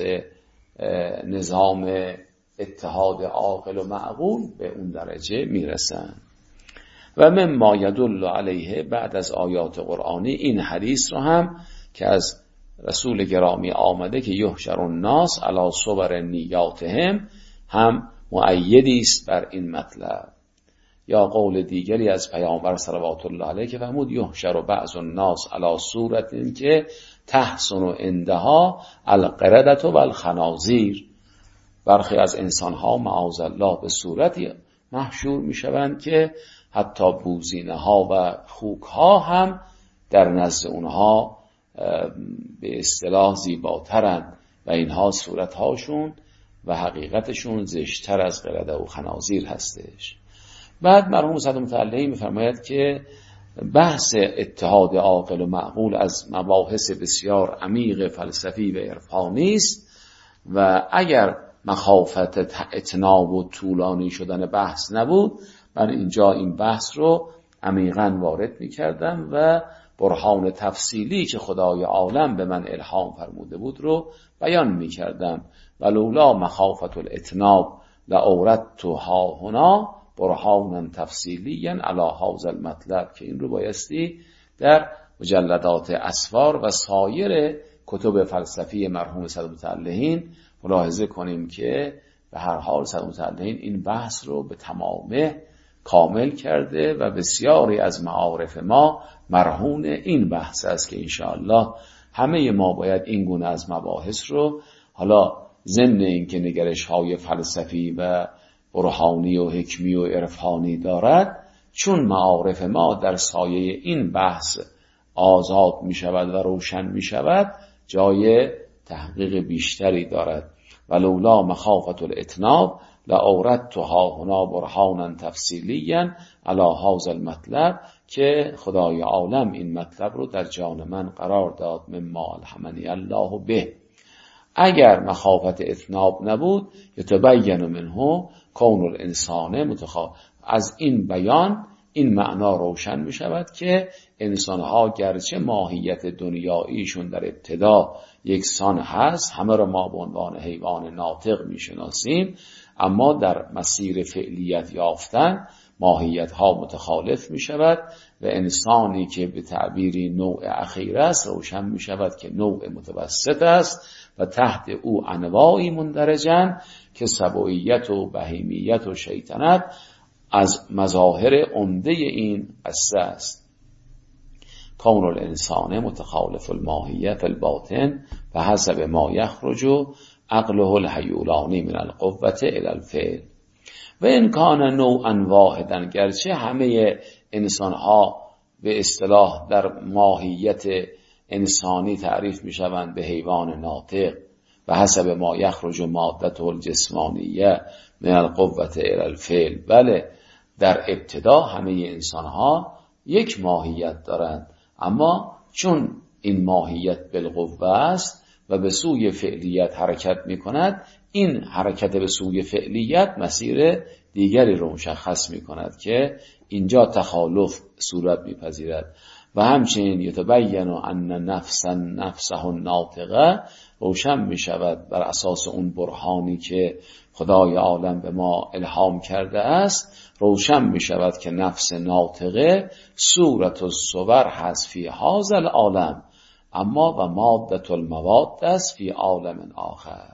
نظام اتحاد عاقل و معقول به اون درجه میرسن. و مما یدل علیه بعد از آیات قرآنی این حدیث را هم که از رسول گرامی آمده که یحشر الناس علی صور نیاتهم هم مؤیدی است بر این مطلب. یا قول دیگری از پیامبر صلوات الله علیه که فرمود یحشر بعض الناس علی صورت این که تحسن عندها القردة و الخنازیر. برخی از انسانها معاذ الله به صورتی محشور می شوند که حتی بوزینه ها و خوک ها هم در نزد اونها به اصطلاح زیباترند و اینها صورت هاشون و حقیقتشون زشتر از قرده و خنازیر هستش. بعد مرحوم صدر متعلقی میفرماید که بحث اتحاد عاقل و معقول از مباحث بسیار عمیق فلسفی و عرفانی است و اگر مخافت اتناب و طولانی شدن بحث نبود من اینجا این بحث رو عمیقاً وارد می‌کردم و برهان تفصیلی که خدای عالم به من الهام فرموده بود رو بیان می‌کردم. ولولا مخافت الاتناب لاوردتها هنا برهانا تفصیلیا علی هذا المطلب، که این رو بایستی در مجلدات اسفار و سایر کتب فلسفی مرحوم صدر متعلقین ملاحظه کنیم که به هر حال صدر متعلقین این بحث رو به تمامه کامل کرده و بسیاری از معارف ما مرهون این بحث است که انشاءالله همه ما باید این گونه از مباحث رو، حالا ضمن این که نگرش های فلسفی و برهانی و حکمی و عرفانی دارد، چون معارف ما در سایه این بحث آزاد می شود و روشن می شود، جای تحقیق بیشتری دارد. ولولا مخافة الاتناب لأوردتها هنا برهانا تفصیلیا علی هذا المطلب، که خدای عالم این مطلب رو در جان من قرار داد، مما الهمنی الله به. اگر مخافت اتناب نبود، یتبین منه کون الانسان متخاف، از این بیان این معنا روشن می شود که انسانها گرچه ماهیت دنیاییشون در ابتدا یکسان هست، همه را ما به عنوان حیوان ناطق می شناسیم، اما در مسیر فعلیت یافتن ماهیت ها متخالف می شود و انسانی که به تعبیری نوع اخیر است روشن می شود که نوع متوسط است و تحت او انواعی مندرجن که سبویت و بهیمیت و شیطنت از مظاهر عمده این قصه است. کون الانسان متخالف الماهیه فی الباطن و حسب ما یخرج عقله الهیولانی من القوة الی الفعل و این کان نوعا واحدا، گرچه همه انسان ها به اصطلاح در ماهیت انسانی تعریف می شوند به حیوان ناطق و حسب ما یخرج مادته الجسمانیه من القوة الی الفعل، بله در ابتدا همه انسان ها یک ماهیت دارند، اما چون این ماهیت بالقوه است و به سوی فعلیت حرکت می کند، این حرکت به سوی فعلیت مسیر دیگری رو مشخص می کند که اینجا تخالف صورت می پذیرد. و همچنین یتبین ان نفسا نفسه ناطقه، روشن می شود بر اساس اون برهانی که خدای عالم به ما الهام کرده است، روشن می شود که نفس ناطقه صورت الصور هست فی هذا العالم، اما و مادة المواد است فی عالم آخر.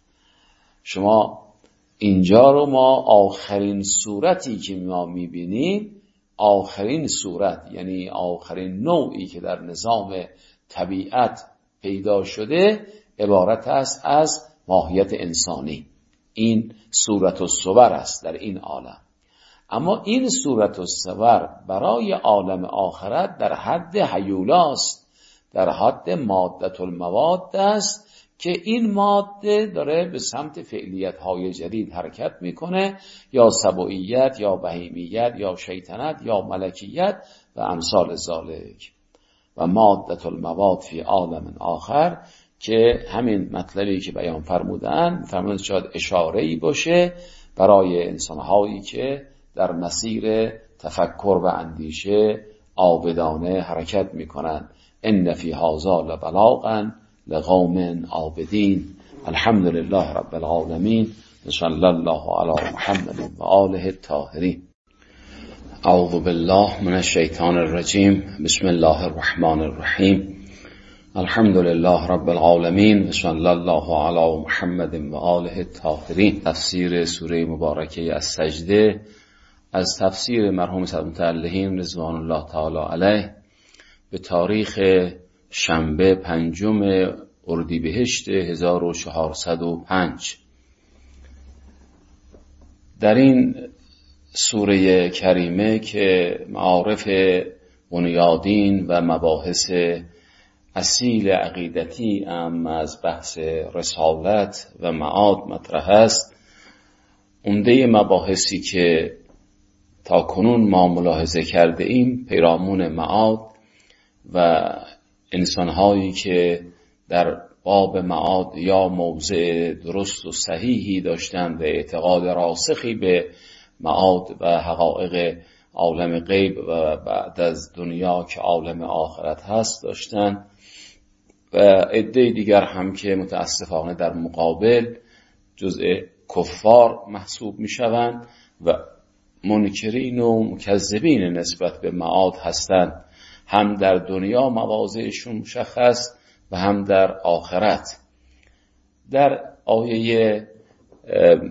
شما اینجا رو ما آخرین صورتی که ما می بینیم، آخرین صورت یعنی آخرین نوعی که در نظام طبیعت پیدا شده عبارت است از ماهیت انسانی. این صورت الصور است در این عالم، اما این صورت الصور برای عالم آخرت در حد هیولاست، در حد مادة المواد است که این ماده داره به سمت فعلیت های جدید حرکت میکنه، یا سبویت یا بهیمیت یا شیطنت یا ملکیت و امثال ذالک. و مادة المواد فی عالم آخر، که همین مطلبی که بیان فرمودن فرمودن شاید اشاره‌ای باشه برای انسان‌هایی که در مسیر تفکر و اندیشه عابدانه حرکت میکنن. ان فی هذا لبلاغا لقوم عابدین. الحمد لله رب العالمین. صلی الله علی محمد و آله الطاهرین. اعوذ بالله من الشیطان الرجیم. بسم الله الرحمن الرحیم. الحمد لله رب العالمین و صلی الله علی محمد و آله الطاهرین. تفسیر سوره مبارکه از سجده از تفسیر مرحوم سید متعلهین رضوان الله تعالی علیه به تاریخ شنبه پنجم اردیبهشت هزار و چهارصد و پنج. در این سوره کریمه که معارف بنیادین و مباحث اصیل عقیدتی ام از بحث رسالت و معاد مطرح است، عمده مباحثی که تا کنون ما ملاحظه کرده ایم پیرامون معاد و انسانهایی که در باب معاد یا موضع درست و صحیحی داشتند و اعتقاد راسخی به معاد و حقایق عالم غیب و بعد از دنیا که عالم آخرت هست داشتند، و عده دیگر هم که متاسفانه در مقابل جزء کفار محسوب می شوند و منکرین و مکذبین نسبت به معاد هستند، هم در دنیا مواضعشون مشخص و هم در آخرت. در آیه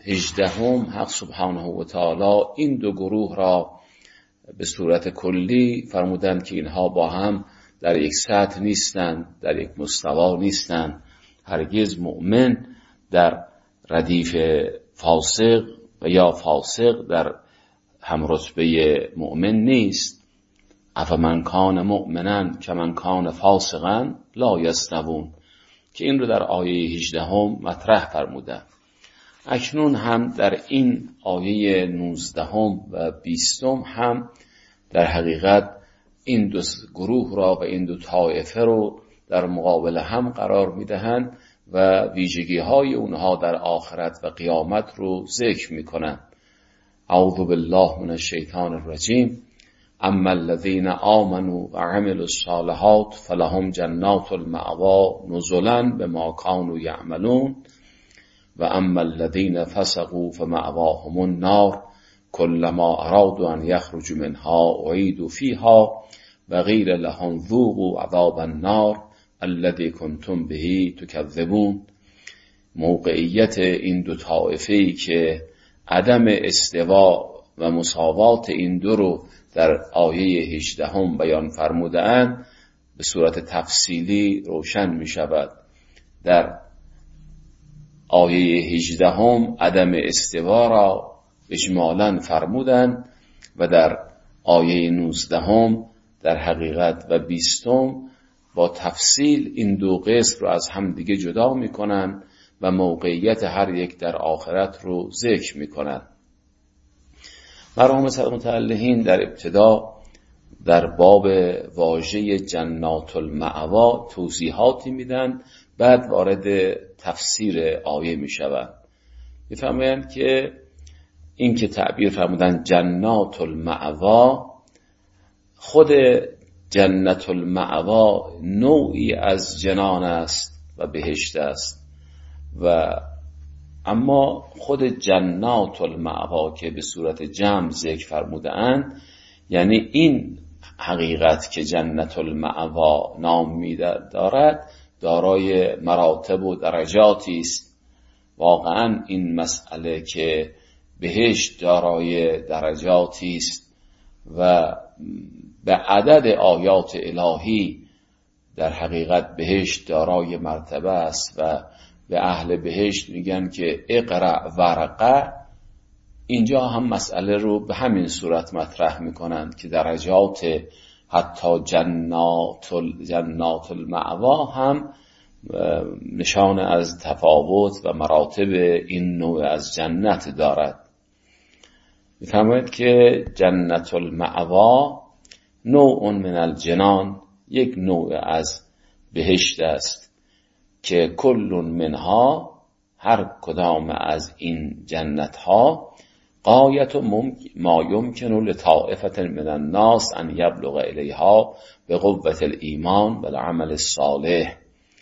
هجدهم حق سبحانه و تعالی این دو گروه را به صورت کلی فرمودند که اینها با هم در یک سطح نیستند، در یک مستوا نیستند. هرگز مؤمن در ردیف فاسق و یا فاسق در همرتبه مؤمن نیست. افمن کان مؤمنا کمن کان فاسقا لا یستوون، که این رو در آیه هجدهم مطرح فرمودند. اکنون هم در این آیه نوزدهم و بیستم هم در حقیقت این دو گروه را و این دو طایفه رو در مقابل هم قرار میدهند و ویژگی های اونها در آخرت و قیامت رو ذکر میکنند. اعوذ بالله من الشیطان الرجیم. اما الذین آمنوا و عملوا الصالحات فلهم جنات المأوی نزلا بما كانوا یعملون و اما الذین فسقوا فمأواهم النار كلما ارادوا ان یخرجوا منها اعیدوا فیها و قیل لهم ذوقوا عذاب النار الذی کنتم به تکذبون. موقعیت این دو طائفه‌ای که عدم استوا و مساوات این دو رو در آیه هجدهم بیان فرموده‌اند به صورت تفصیلی روشن می شود. در آیه هجدهم عدم استوا را اجمالاً فرمودند و در آیه نوزدهم در حقیقت و بیستم با تفصیل این دو قسم رو از هم دیگه جدا می کنند و موقعیت هر یک در آخرت رو ذکر می کنند. مرحوم متعلقین در ابتدا در باب واژه جنات المأوا توضیحاتی میدن، بعد وارد تفسیر آیه میشوند. میفرمایند که این که تعبیر فرمودن جنات المأوا، خود جنت المأوا نوعی از جنان است و بهشت است، و اما خود جنات المأوا که به صورت جمع ذکر فرموده‌اند، یعنی این حقیقت که جنت المأوا نام می‌دارد دارای مراتب و درجاتی است. واقعا این مسئله که بهشت دارای درجاتی است و به عدد آیات الهی در حقیقت بهشت دارای مرتبه است و به اهل بهشت میگن که اقرأ ورقه. اینجا هم مسئله رو به همین صورت مطرح میکنند که درجات حتی جنات جنات المأوا هم نشان از تفاوت و مراتب این نوع از جنت دارد. میفرماید که جنت المأوا نوع من الجنان، یک نوع از بهشت است که کل منها، هر کدام از این جنت ها، غایت ما یمکن لطائفة من الناس ان یبلغ الیها به قوت الایمان و العمل الصالح.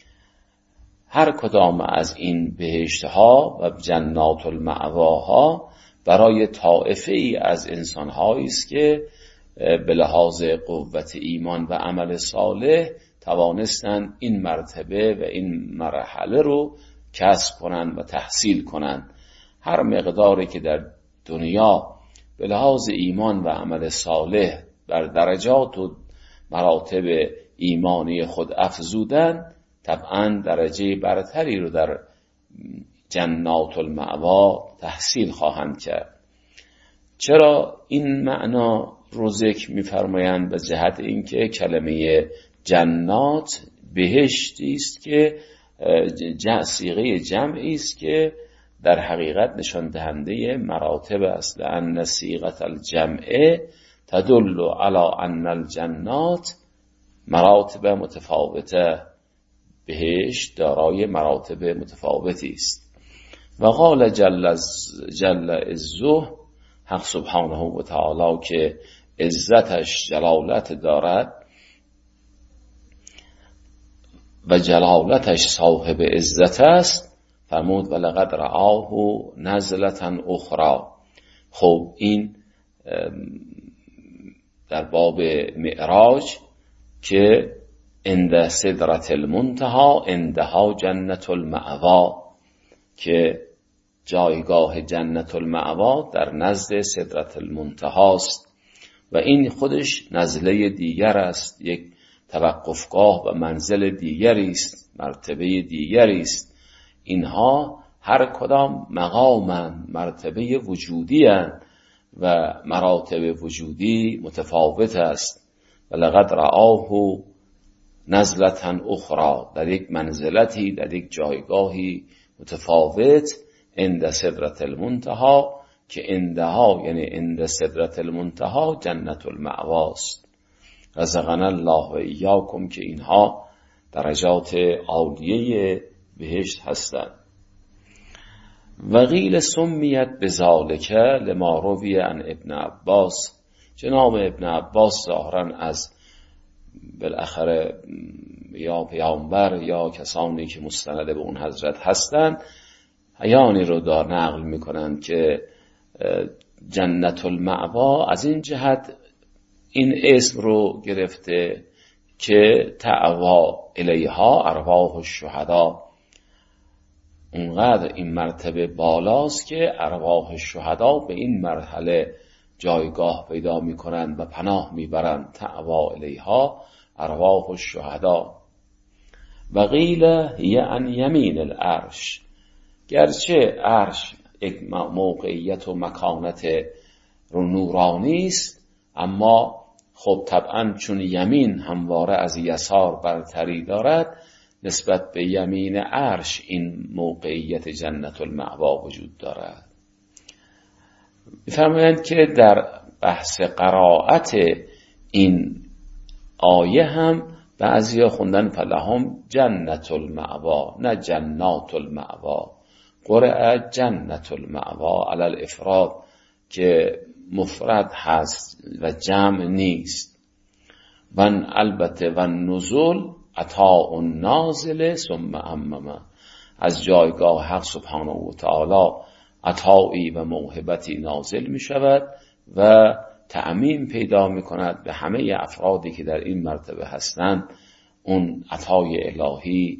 هر کدام از این بهشت ها و جنات المأوا ها برای طائفه ای از انسان هایی است که به لحاظ قوت ایمان و عمل صالح توانستند این مرتبه و این مرحله رو کسب کنند و تحصیل کنند. هر مقداری که در دنیا به لحاظ ایمان و عمل صالح بر درجات و مراتب ایمانی خود افزودن، طبعا درجه برتری رو در جنات المأوا تحصیل خواهند کرد. چرا این معنا رو ذکر می‌فرمایند؟ به جهت اینکه کلمه جنات بهشتی است که صیغه جمعی است که در حقیقت نشان دهنده مراتب است. لأن صیغه الجمع تدل علی ان الجنات مراتب متفاوته، بهشت دارای مراتب متفاوتی است. و قال جل جل عزه، حق سبحانه و تعالی که عزتش جلالت دارد و جلالتش صاحب عزت است، فرمود ولقد رآه نزلة اخرى. خب این در باب معراج که عند سدرة المنتهى عندها جنت المأوا، که جایگاه جنت المأوا در نزد سدرة المنتهی است و این خودش نزله دیگر است، یک توقفگاه و منزل دیگری است، مرتبه دیگری است. اینها هر کدام مقامن، مرتبه وجودی اند و مراتب وجودی متفاوت است. و لقد رآه نزلة اخرى، در یک منزلتی، در یک جایگاهی متفاوت، عند سدرة المنتهی، که عندها یعنی عند سدرة المنتهی جنت المأوا است. رزقنا الله و ایاکم، که اینها درجات عالیه بهشت هستند. و قیل سمیت بذالک لما روی عن ابن عباس، جناب ابن عباس ظاهرا از بالاخره یا پیامبر یا کسانی که مستند به اون حضرت هستند بیانی رو دار نقل میکنند که جنت المأوا از این جهت این اسم رو گرفته که تأوا الیها ارواح الشهدا، اونقدر این مرتبه بالاست که ارواح الشهدا به این مرحله جایگاه پیدا میکنند و پناه میبرند. تأوا الیها ارواح الشهدا. و قیل هی عن یمین العرش، گرچه عرش یک موقعیت و مکانت رو نورانی است، اما خب طبعا چون یمین همواره از یسار برتری دارد، نسبت به یمین عرش این موقعیت جنت المأوا وجود دارد. می‌فرمایند که در بحث قرائت این آیه هم بعضیا خوندن فلهم جنت المأوا، نه جنات المأوا، قرأ جنت المأوا علی الافراد که مفرد هست و جمع نیست. و البته و نزول عطاء نازل ثم عمم، از جایگاه حق سبحانه و تعالی عطایی و موهبتی نازل می شود و تعمیم پیدا می کند به همه افرادی که در این مرتبه هستند، اون عطای الهی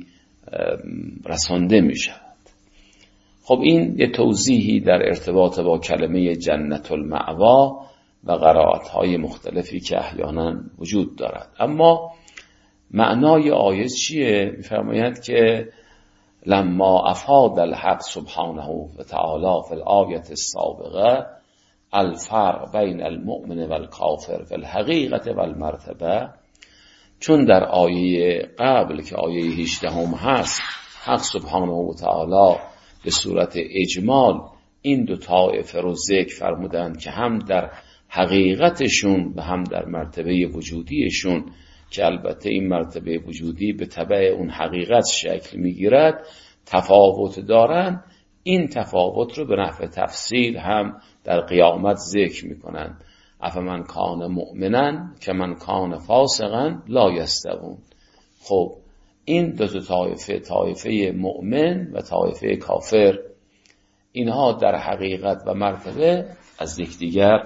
رسانده می شود. خب این یه توضیحی در ارتباط با کلمه جنت المأوا و قرائت‌های مختلفی که احیانا وجود دارد. اما معنای آیه چیه؟ می‌فرمایند که لما افاد الحق سبحانه و تعالی فی الآیه السابقه الفرق بین المؤمن و الکافر فی الحقیقت و المرتبه، چون در آیه قبل که آیه هجده هم هست حق سبحانه و تعالی به صورت اجمال این دو طایفه رو ذکر فرمودند که هم در حقیقتشون و هم در مرتبه وجودیشون، که البته این مرتبه وجودی به تبع اون حقیقت شکل میگیرد، تفاوت دارن. این تفاوت رو به نحو تفصیل هم در قیامت ذکر میکنند. افمن کان مؤمنا که من کان فاسقا لا یستوون. خب این دو تا طایفه، طایفه مؤمن و طایفه کافر، اینها در حقیقت و مرتبه از یکدیگر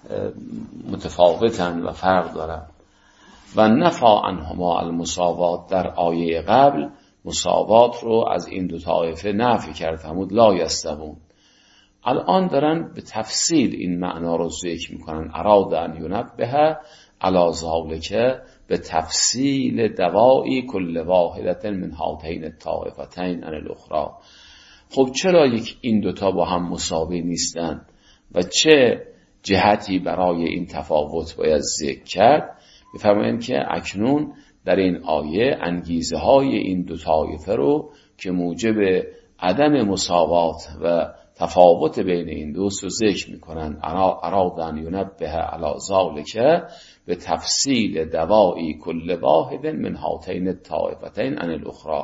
متفاوتن و فرق دارن. و نفا عنهما المساوات، در آیه قبل مساوات رو از این دو طایفه نفی کرد، فرمود لا یستوون. الان دارن به تفصیل این معنا رو ذکر میکنن. اراد ان ینبه علی ذالک به تفصیل دوایی کل واحدت من هاتین الطائفتین عن الاخرى. خب چرا یک این دوتا با هم مساوی نیستن و چه جهتی برای این تفاوت باید ذکر کرد؟ می‌فرمایند که اکنون در این آیه انگیزه های این دو طایفه رو که موجب عدم مساوات و تفاوت بین این دو رو ذکر میکنن. اراد ان ینبه علی ذالک به تفصیل دوایی کل واحد من هاتین الطائفتین عن الاخرى،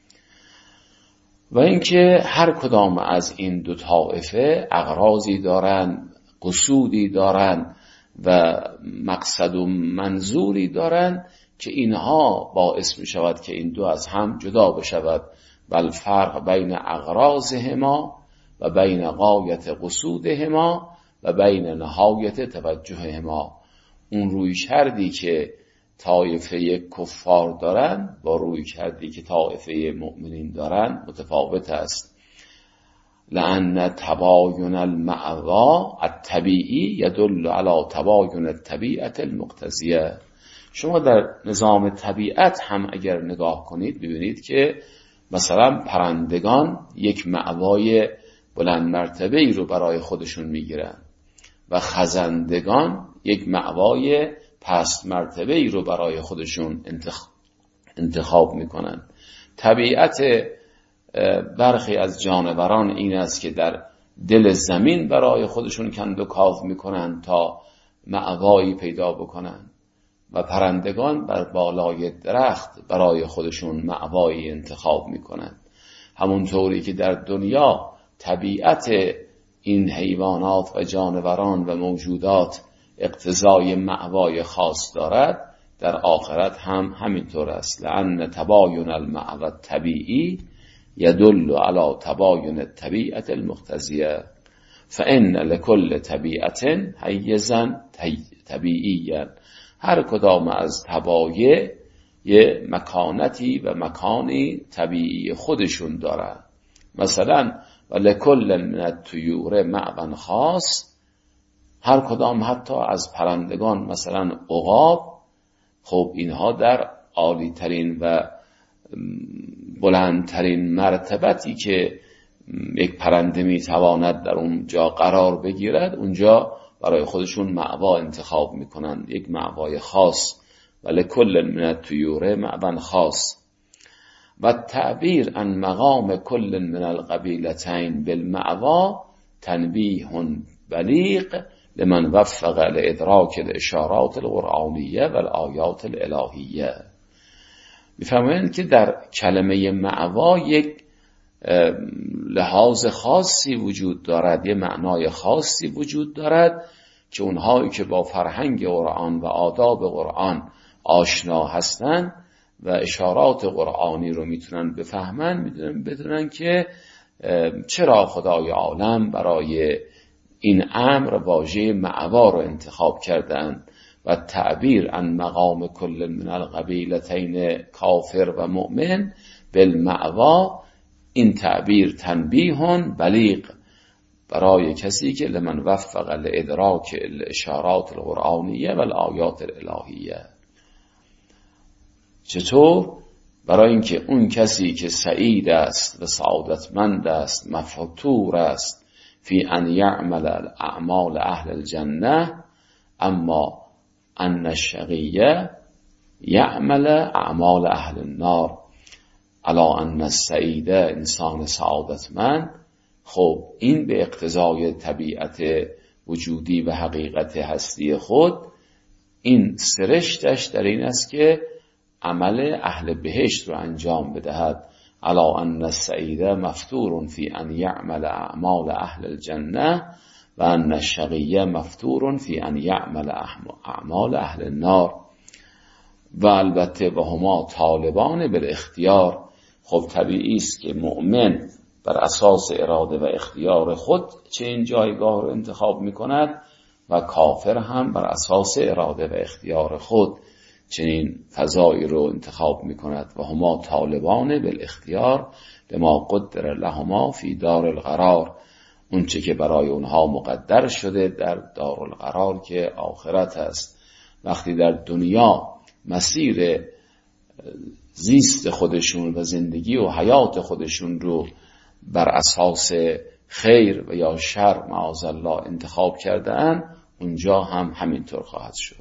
و اینکه هر کدام از این دو طائفه اغراضی دارن، قصودی دارن و مقصد و منظوری دارن که اینها باعث می شود که این دو از هم جدا بشود. بل فرق بین اغراضهما و بین غایت قصودهما و بین نهایت توجههما. اون روی کردی که طایفه کفار دارن با روی کردی که طایفه مؤمنین دارن متفاوت است. لأن تباین المأوا الطبیعی یدل علی تباین الطبیعة المقتضیه. شما در نظام طبیعت هم اگر نگاه کنید ببینید که مثلا پرندگان یک مأوای بلند مرتبه ای رو برای خودشون میگیرن و خزندگان یک مأوای پست مرتبه ای رو برای خودشون انتخاب, انتخاب میکنن. طبیعت برخی از جانوران این است که در دل زمین برای خودشون کند و کاو میکنن تا مأوایی پیدا بکنن و پرندگان بر بالای درخت برای خودشون مأوایی انتخاب میکنن. همونطوری که در دنیا طبیعت این حیوانات و جانوران و موجودات اقتضای مأوای خاص دارد، در آخرت هم همینطور است. لأن تباین المأوى الطبیعی یدل علی تباین الطبیعة المقتضیه فإن لكل طبیعة حیزا طبیعیا. هر کدام از طبایع یه مکانتی و مکانی طبیعی خودشون دارن. مثلا و لکل من الطیور مأوی خاص، هر کدام حتی از پرندگان مثلا عقاب، خب اینها در عالی ترین و بلندترین مرتبتی که یک پرنده میتواند در اونجا قرار بگیرد، اونجا برای خودشون مأوا انتخاب میکنن، یک مأوای خاص. ولی کل من الطیور مأوی خاص. و تعبیر عن مقام کل من القبیلتین بالمأوا تنبیه بلیغ لمن وفق لادراک الاشارات القرآنیه و الآیات الالهیه. میفهمید که در کلمه مأوا یک لحاظ خاصی وجود دارد، یه معنای خاصی وجود دارد که اونهایی که با فرهنگ قرآن و آداب قرآن آشنا هستن و اشارات قرآنی رو میتونن بفهمن، میتونن بدونن که چرا خدای عالم برای این امر واژه مأوا رو انتخاب کردن. و تعبیر عن مقام کل من القبیلتین کافر و مؤمن بالمأوا، این تعبیر تنبیه بلیغ برای کسی که لمن وفق لادراک الاشارات القرآنیه و الآیات الالهیه. چطور؟ برای اینکه اون کسی که سعید است و سعادتمند است، مفطور است فی ان یعمل اعمال اهل الجنه، اما ان الشقیه یعمل اعمال اهل النار. علا ان السعید، انسان سعادتمند، خب این به اقتضای طبیعت وجودی و حقیقت هستی خود، این سرشتش در این است که عمل اهل بهشت رو انجام بدهد. علا ان السعید مفطور فی ان یعمل اعمال اهل الجنه و ان الشقی مفطور فی ان یعمل اعمال اهل النار. و البته و هما طالبان بالاختیار. خب طبیعی است که مؤمن بر اساس اراده و اختیار خود چنین جایگاه رو انتخاب می کند و کافر هم بر اساس اراده و اختیار خود چنین فضایی رو انتخاب می کند. و هما طالبان بالاختیار لما قدر لهما فی دار القرار، اون چه که برای اونها مقدر شده در دار القرار که آخرت است. وقتی در دنیا مسیر زیست خودشون و زندگی و حیات خودشون رو بر اساس خیر و یا شر معاذالله انتخاب کردن، اونجا هم همینطور خواهد شد.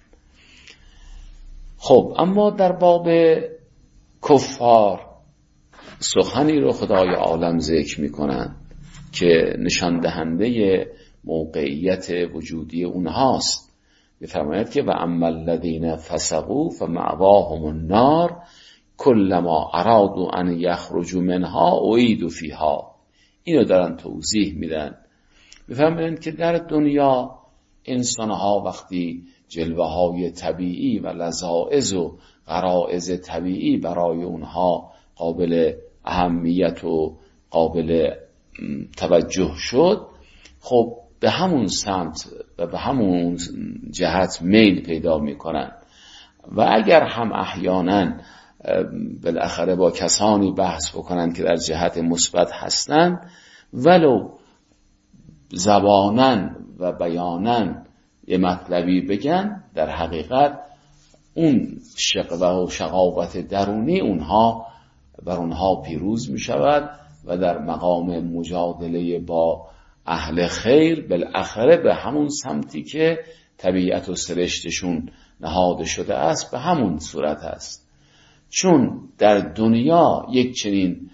خب اما در باب کفار سخنی رو خدای عالم ذکر میکنن که نشان دهنده موقعیت وجودی اونهاست. میفرماید که و اما الذین فسقوا فمأواهم النار کلما ارادوا ان یخرجوا منها اعیدوا فیها. اینو دارن توضیح میدن. میفرمایند که در دنیا انسانها وقتی جلوه های طبیعی و لذائذ و غرائز طبیعی برای اونها قابل اهمیت و قابل توجه شد، خب به همون سمت و به همون جهت میل پیدا میکنن. و اگر هم احیانا بالاخره با کسانی بحث بکنن که در جهت مثبت هستن، ولو زبانن و بیانن یه مطلبی بگن، در حقیقت اون شقوه و شقاوت درونی اونها بر اونها پیروز می شود و در مقام مجادله با اهل خیر بالاخره به همون سمتی که طبیعت و سرشتشون نهاده شده است به همون صورت است. چون در دنیا یک چنین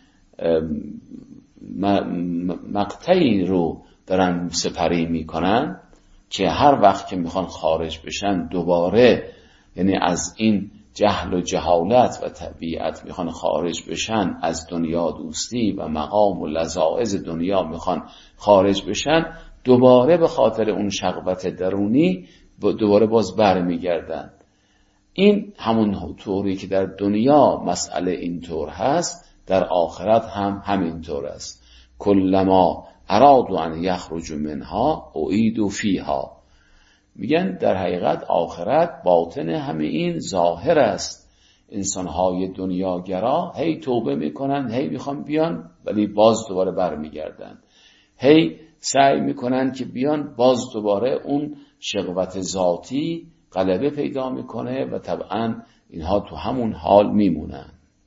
مقطعی رو دارن سپری میکنن که هر وقت که میخوان خارج بشن دوباره، یعنی از این جهل و جهالت و طبیعت میخوان خارج بشن، از دنیا دوستی و مقام و لذاذ دنیا میخوان خارج بشن، دوباره به خاطر اون شقوت درونی دوباره باز برمیگردن. این همون طوری که در دنیا مسئله اینطور هست، در آخرت هم همینطور است. کلما ارادوا ان یخرجوا منها اعیدوا فیها. میگن در حقیقت آخرت باطن همه این ظاهر است. انسانهای دنیاگرا هی توبه میکنن، هی میخوان بیان ولی باز دوباره برمیگردن، هی سعی میکنن که بیان باز دوباره اون شقوت ذاتی غلبه پیدا میکنه و طبعا اینها تو همون حال میمونن.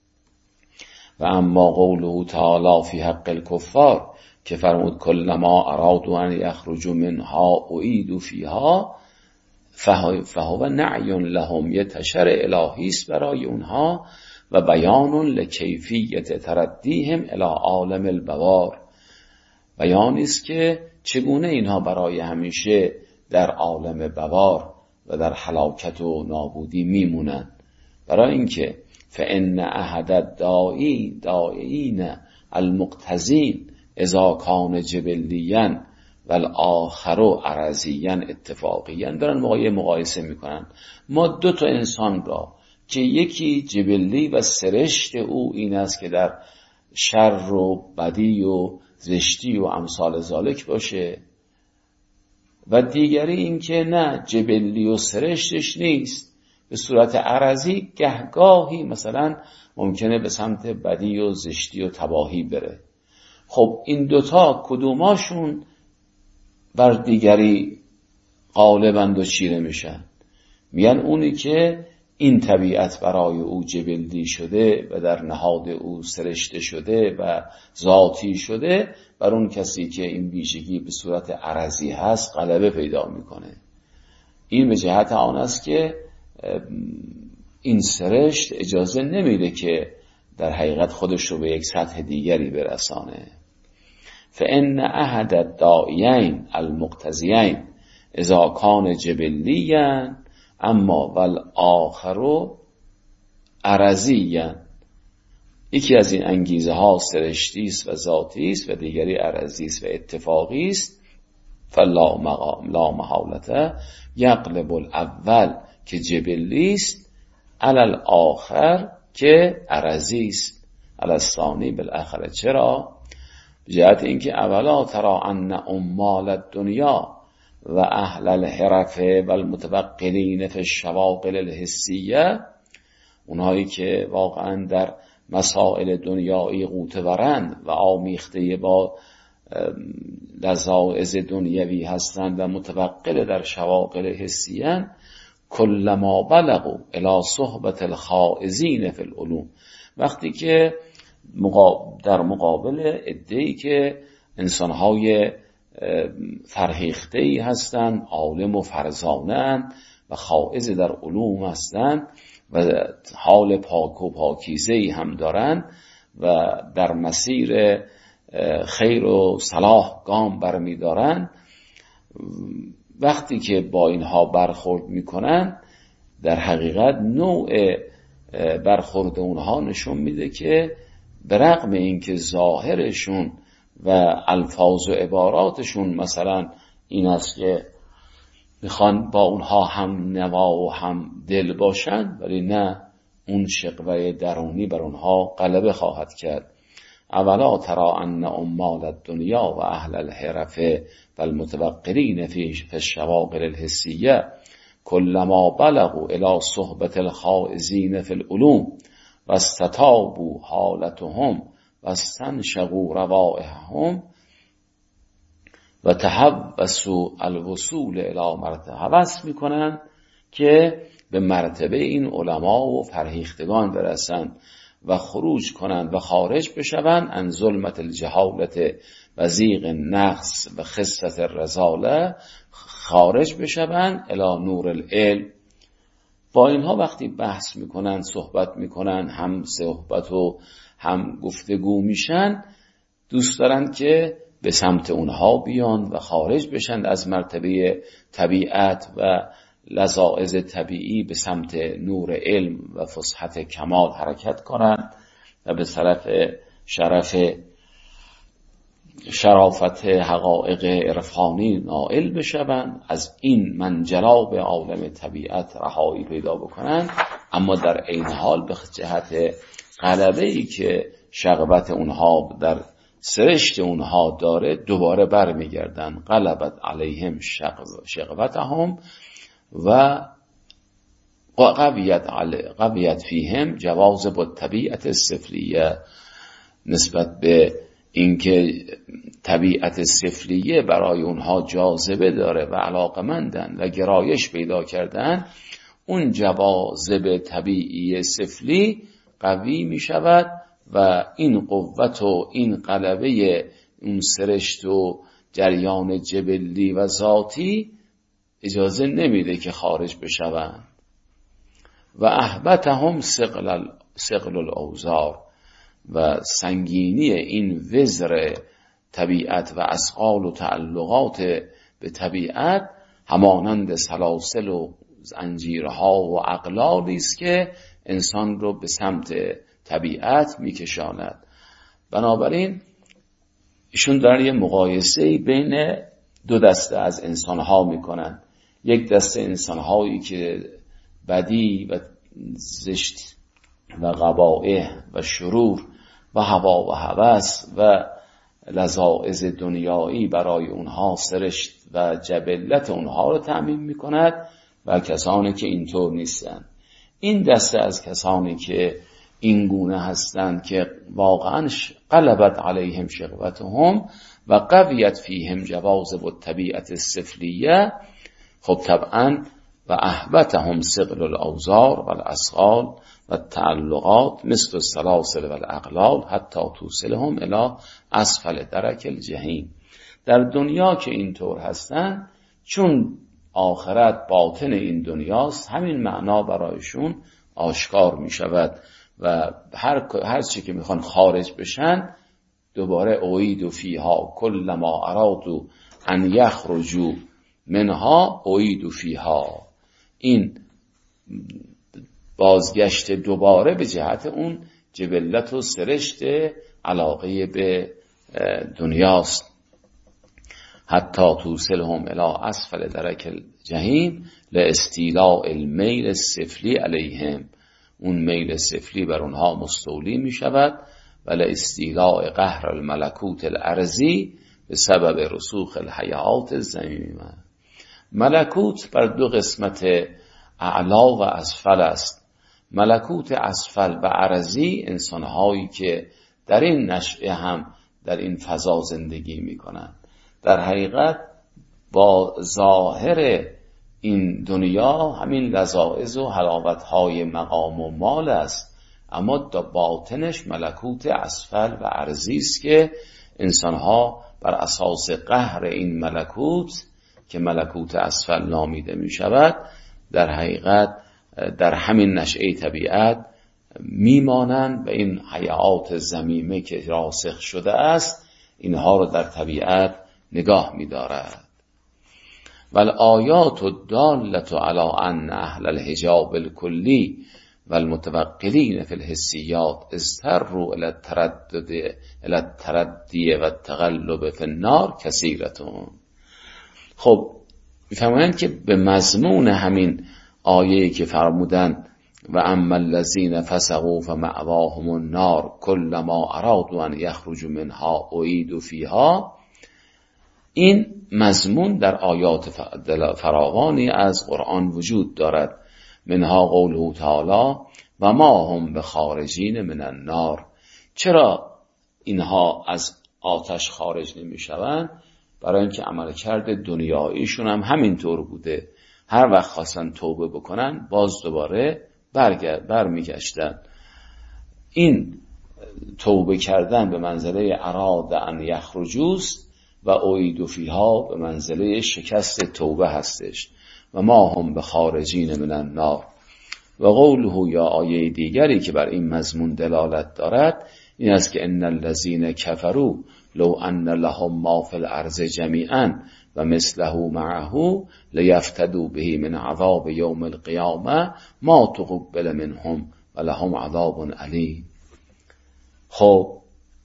و اما قوله تعالی فی حق الکفار که فرمود کلما ارادوا ان یخرجوا منها اعیدوا فیها فهو نعی لهم، یه تشر الهی است برای اونها و بیان لکیفیت تردیهم الی عالم البوار، بیانی است که چگونه اینها برای همیشه در عالم بوار و در هلاکت و نابودی میمونن. برای اینکه فان احد الداعی داعین المقتزین اذا کان جبلیا والآخر عرضیا اتفاقیا، دارن مقایسه مقایسه میکنن. ما دو تا انسان را که یکی جبلی و سرشت او این است که در شر و بدی و زشتی و امثال ذالک باشه، و دیگری این که نه جبلی و سرشتش نیست، به صورت عرضی گهگاهی مثلا ممکنه به سمت بدی و زشتی و تباهی بره. خب این دوتا کدوماشون بر دیگری غالبند و چیره میشن؟ میگن اونی که این طبیعت برای او جبلی شده و در نهاد او سرشته شده و ذاتی شده، بر اون کسی که این ویژگی به صورت عرضی هست غلبه پیدا میکنه. این به جهت آن است که این سرشت اجازه نمیده که در حقیقت خودش رو به یک سطح دیگری برسانه. فان احد الداعیین المقتضیین اذا کان جبلیا اما والآخر عرضیا، یکی از این انگیزه ها سرشتی است و ذاتی است و دیگری عرضی است و اتفاقی است. فلا مقام لا محالته یقلب الاول که جبلی است علی الاخر که عرضی است، علی الثانی بالاخره. چرا؟ بجهت اینکه اولا ترى ان عمال الدنیا و اهل الحرف و المتوقلین فی الشواغل الحسیه، اونهایی که واقعا در مسائل دنیایی غوطه ورند و آمیخته با لذاذ دنیوی هستند و متوقل در شواغل حسیه، کلما بلغوا الی صحبت الخائزین فی العلوم، وقتی که در مقابل عده‌ای که انسانهای فرهیخته‌ای هستند، عالم و فرزانند و خائز در علوم هستند و حال پاک و پاکیزه‌ای هم دارند و در مسیر خیر و صلاح گام برمی دارند، وقتی که با اینها برخورد میکنن در حقیقت نوع برخورد اونها نشون میده که به رغم اینکه ظاهرشون و الفاظ و عباراتشون مثلا این است که میخوان با اونها هم نوا و هم دل باشن، ولی نه، اون شقوه درونی بر اونها غلبه خواهد کرد. اولا ترى ان عمال الدنیا و اهل الحرف و المتوقرین فی الشواغل الحسیه کلما بلغوا الى صحبت الخائزین فی العلوم و استطابوا حالتهم و استنشقوا روائحهم و تهوسوا الوصول الی مرتبه، هوس میکنن که به مرتبه این علما و فرهیختگان برسند و خروج کنند و خارج بشوند عن ظلمت الجهالت و ضیق النقص و خست الرذاله، خارج بشوند الی نور العلم. با اینها وقتی بحث میکنن، صحبت میکنن، هم صحبت و هم گفتگو میشن، دوست دارن که به سمت اونها بیان و خارج بشن از مرتبه طبیعت و لذاذ طبیعی به سمت نور علم و فصحت کمال حرکت کنند و به طرف شرف شرافت حقایق عرفانی نائل بشوند، از این منجلاب عالم طبیعت رهایی پیدا بکنند. اما در عین حال به جهت غلبه‌ای که شغبت اونها در سرشت اونها داره دوباره برمیگردن. غلبت علیهم شغبتهم و قویت علی قویت فیهم جواز با طبیعت سفلیه، نسبت به اینکه طبیعت سفلیه برای اونها جاذبه داره و علاقمندن و گرایش پیدا کردن، اون جواذب طبیعی سفلی قوی می شود و این قوت و این غلبه اون سرشت و جریان جبلی و ذاتی اجازه نمیده که خارج بشوند. و احبتهم ثقل ثقل الاوزار، و سنگینی این وزر طبیعت و اثقال و تعلقات به طبیعت همانند سلاسل و زنجیرها و اغلالی است که انسان رو به سمت طبیعت میکشاند. بنابراین ایشون دارن یه مقایسه بین دو دسته از انسانها میکنن. یک دسته انسانهایی که بدی و زشت و قبائح و شرور و هوا و هوس و لذاذ دنیایی برای اونها سرشت و جبلت اونها رو تأمین میکند، و کسانی که اینطور نیستن. این دسته از کسانی که این گونه هستند که واقعا غلبت علیهم شغبتهم و قویت فیهم جواذب الطبیعت السفلیه، خب طبعا و احبتهم ثقل الاوزار و الاثقال و التعلقات مثل السلاسل و الاغلال حتی توصلهم الی اسفل درک الجحیم. در دنیا که اینطور هستن، چون آخرت باطن این دنیاست، همین معنا برایشون آشکار می شود و هر هر چی که میخوان خارج بشن دوباره اعیدوا فیها کلما ارادوا ان یخرجوا منها اعیدوا فیها. این بازگشت دوباره به جهت اون جبلت و سرشت علاقه به دنیاست. حتی توصلهم الی اسفل درک الجحیم لاستیلاء المیل السفلی علیهم، اون میل سفلی بر اونها مستولی می شود و لاستیلاء قهر الملکوت الارضی به سبب رسوخ الحیات الزمیمه. ملکوت بر دو قسمت اعلا و اسفل است. ملکوت اسفل و ارضی انسانهایی که در این نشأه هم در این فضا زندگی می کنند. در حقیقت با ظاهر این دنیا همین لذائذ و حلاوت‌های مقام و مال است، اما در باطنش ملکوت اسفل و ارضی است که انسانها بر اساس قهر این ملکوت که ملکوت اسفل نامیده می شود در حقیقت در همین نشأه طبیعت میمانند و این حیات ذمیمه که راسخ شده است اینها رو در طبیعت نگاه می دارد. والآیات الدالة علی ان اهل الحجاب الکلی والمتوقلین فی الحسیات اضطروا الی التردد الی التردی و التقلب فی النار کثیرتون. خب میفهمند که به مضمون همین آیه‌ای که فرمودن و اما الذین فسقوا فمأواهم النار کلما ارادوا ان یخرجوا منها اعیدوا فیها، این مضمون در آیات فراوانی از قرآن وجود دارد. منها قوله تعالی و ما هم بخارجین من النار. چرا اینها از آتش خارج نمی شوند؟ برای اینکه عملکرد دنیاییشون هم همینطور بوده. هر وقت خواستن توبه بکنن باز دوباره برگرد برمیگشتن. این توبه کردن به منزله اراد ان یخرجوست و اعیدوا فیها به منزله شکست توبه هستش. و ما هم به خارجین من النار. و قوله، یا آیه دیگری که بر این مضمون دلالت دارد این است که ان الذین کفروا لو ان لهم ما فی الارض جمیعا و مثله معه لیفتدوا به من عذاب یوم القیامه ما تقبل منهم و لهم عذاب علیم. خب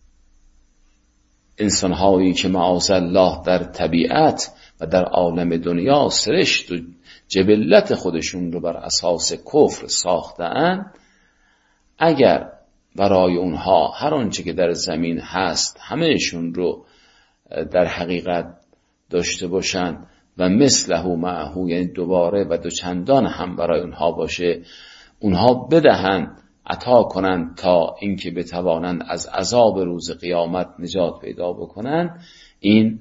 انسان هایی که معاذالله در طبیعت و در عالم دنیا سرشت و جبلت خودشون رو بر اساس کفر ساخته‌اند، اگر برای اونها هر آنچه که در زمین هست همهشون رو در حقیقت داشته باشن و مثله معه، یعنی دوباره و دوچندان هم برای اونها باشه، اونها بدهن عطا کنند تا اینکه بتوانند از عذاب روز قیامت نجات پیدا بکنند، این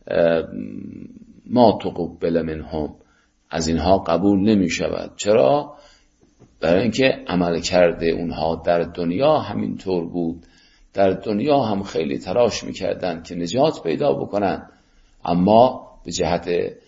ما تقبل منهم، از اینها قبول نمی شود. چرا؟ برای اینکه عمل کرده اونها در دنیا همینطور بود. در دنیا هم خیلی تلاش میکردن که نجات پیدا بکنن، اما به جهت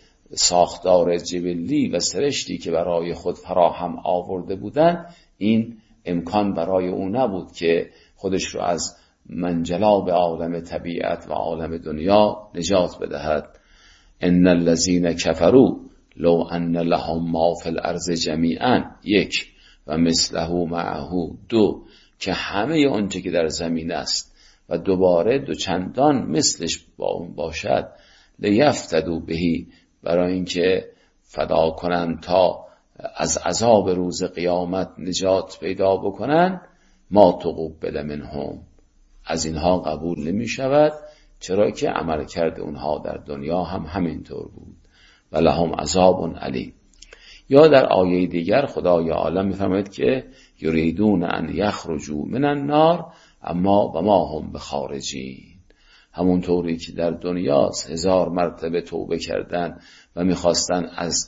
ساختار جبلی و سرشتی که برای خود فراهم آورده بودن، این امکان برای اون نبود که خودش رو از منجلاب عالم طبیعت و عالم دنیا نجات بدهد. ان الذین کفروا لو ان لهم ما فی الارض جمیعا، یک، و مثله معه، دو، که همه آنچه که در زمین است و دوباره دو چندان مثلش با اون باشد، لیفتدوا بهی، برای اینکه فدا کنن تا از عذاب روز قیامت نجات پیدا بکنن، ما تقبل منهم، از اینها قبول نمی شود. چرا که عمل کرده اونها در دنیا هم همینطور بود. و لهم عذاب علیم. یا در آیه دیگر خدای عالم می‌فرماید که یریدون ان یخرجوا من النار اما و ما هم بخارجین. همونطوری که در دنیا هزار مرتبه توبه کردن و می‌خواستن از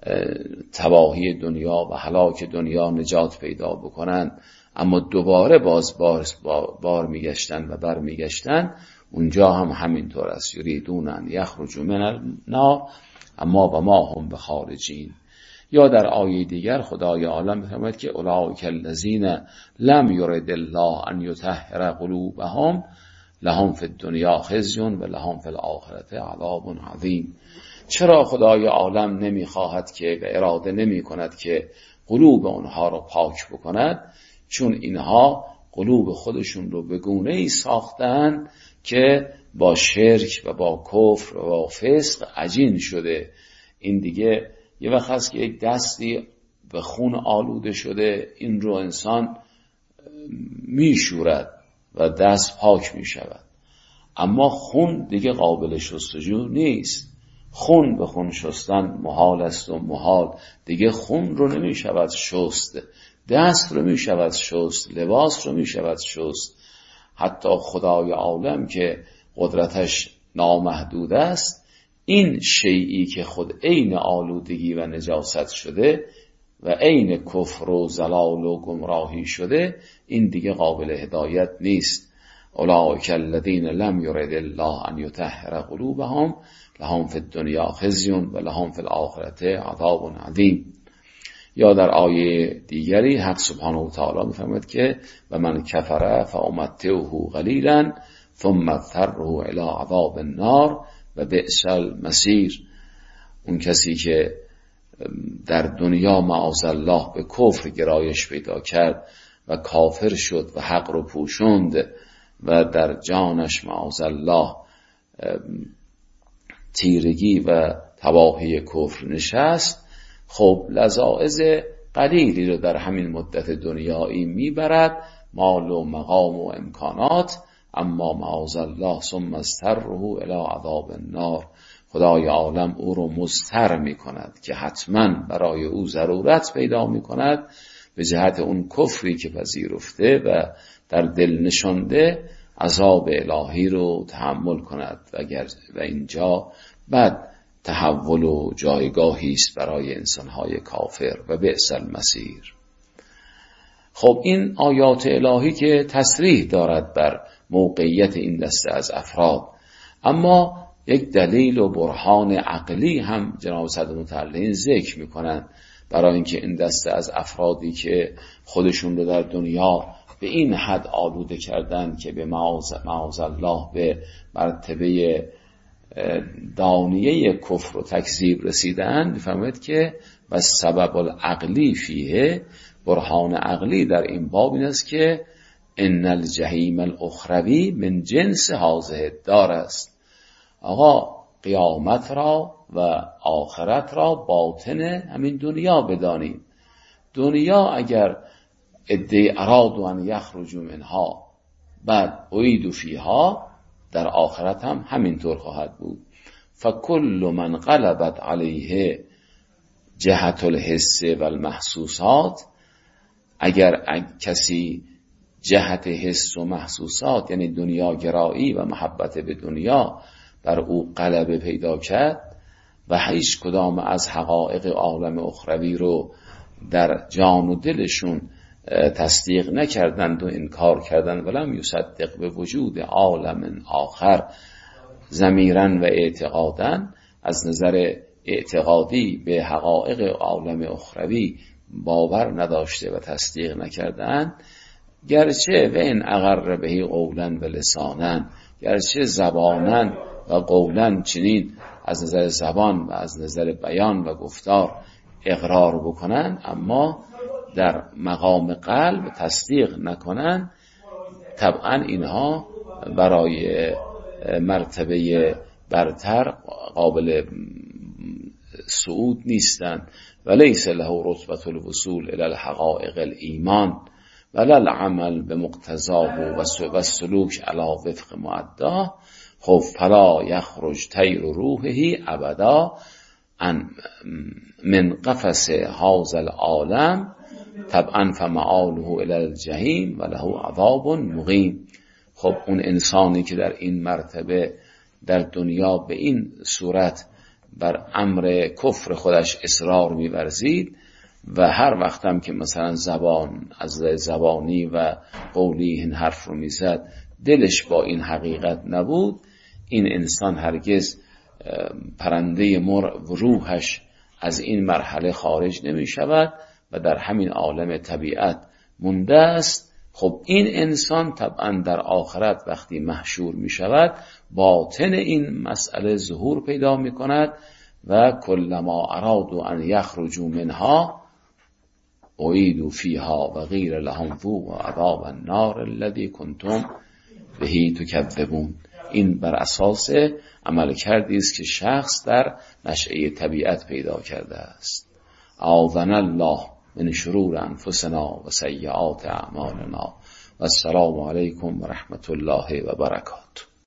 تباهی دنیا و هلاک دنیا نجات پیدا بکنن، اما دوباره باز بار, بار میگشتن و بر میگشتن، اونجا هم همینطور است. یریدون ان یخرجوا من النار اما و ما هم بخارجین. یا در آیه دیگر خدای عالم می‌فرماید که اولئک الذین لم یرد الله ان یطهر قلوبهم لهم فی الدنیا خزی و لهم فی الاخره عذاب عظیم. چرا خدای عالم نمیخواهد که و اراده نمی کند که قلوب اونها رو پاک بکند؟ چون اینها قلوب خودشون رو به گونه‌ای ساختن که با شرک و با کفر و با فسق عجین شده. این دیگه یه وقت هست که یک دستی به خون آلوده شده، این رو انسان میشورد و دست پاک میشود، اما خون دیگه قابل شستشو نیست. خون به خون شستن محال است و محال دیگه خون رو نمیشود شست، دست رو میشود شست، لباس رو میشود شست. حتی خدای عالم که قدرتش نامحدود است، این شیئی که خود عین آلودگی و نجاست شده و عین کفر و ضلال و گمراهی شده، این دیگه قابل هدایت نیست. اولئک الذین لم یرد الله ان یطهر قلوبهم لهم فی الدنیا خزی و لهم فی الاخره عذاب عظیم. یا در آیه دیگری حق سبحانه و تعالی می‌فرماید که و من کفر فامتعه قلیلا ثم اضطره الی عذاب النار و بئس المصیر. اون کسی که در دنیا معاذالله به کفر گرایش پیدا کرد و کافر شد و حق رو پوشوند و در جانش معاذالله تیرگی و تباهی کفر نشست، خب لذائذ قلیلی رو در همین مدت دنیایی میبرد، مال و مقام و امکانات، اما معاذالله ثم اضطره الی عذاب النار، خدای عالم او رو مضطر می کند که حتما برای او ضرورت پیدا می کند به جهت اون کفری که پذیرفته و در دل نشانده، عذاب الهی رو تحمل کند و, و اینجا بعد تحول و جایگاهی است برای انسانهای کافر و بئس المصیر. خب این آیات الهی که تصریح دارد بر موقعیت این دسته از افراد، اما یک دلیل و برهان عقلی هم جناب صدر متعلین ذکر میکنند برای اینکه این دسته از افرادی که خودشون رو در دنیا به این حد آلوده کردن که به معاذ الله به مرتبه دانیه کفر و تکذیب رسیدن، میفرماید که و سبب العقلی فیه، برهان عقلی در این باب این است که ان الجحیم الاخروی من جنس هذه الدار است. آقا قیامت را و آخرت را باطن همین دنیا بدانیم. دنیا اگر ادعی اراد و ان یخرجوا منها بعد اعیدوا فیها، در آخرت هم همینطور خواهد بود. فکل من غلبت علیه جهت الحس و المحسوسات، اگر کسی جهت حس و محسوسات یعنی دنیا گرایی و محبت به دنیا بر او غلبه پیدا کرد و هیچ کدام از حقایق عالم اخروی رو در جان و دلشون تصدیق نکردند و انکار کردند، ولم یصدق به وجود عالم آخر ضمیرا و اعتقادا، از نظر اعتقادی به حقایق عالم اخروی باور نداشته و تصدیق نکردند، گرچه و این اقر بهی قولا و لسانا، گرچه زبانا و قولا چنین از نظر زبان و از نظر بیان و گفتار اقرار بکنن، اما در مقام قلب تصدیق نکنن، طبعا اینها برای مرتبه برتر قابل صعود نیستند. ولیس له رتبة الوصول الى الحقائق الایمان ولا العمل بمقتضاه و السلوک علی وفق معداه. خب فلا یخرج طیر روحه ابدا من قفس هذا العالم طبعا فمآله الی الجحیم و له عذاب مقیم. خب اون انسانی که در این مرتبه در دنیا به این صورت بر امر کفر خودش اصرار می‌ورزید و هر وقت هم که مثلا زبان از زبانی و قولی این حرف رو میزد دلش با این حقیقت نبود، این انسان هرگز پرنده مر روحش از این مرحله خارج نمی شود و در همین عالم طبیعت مونده است. خب این انسان طبعا در آخرت وقتی محشور می شود باطن این مسئله ظهور پیدا می کند و کلما ارادوا ان یخرجوا منها اعیدوا فیها و غیر لهم ذوقوا عذاب النار الذی کنتم به تکذبون. این بر اساس عمل کردی است که شخص در نشأه طبیعت پیدا کرده است. اعاذنا الله من شرور انفسنا و سیئات اعمالنا و السلام علیکم و رحمت الله و برکاته.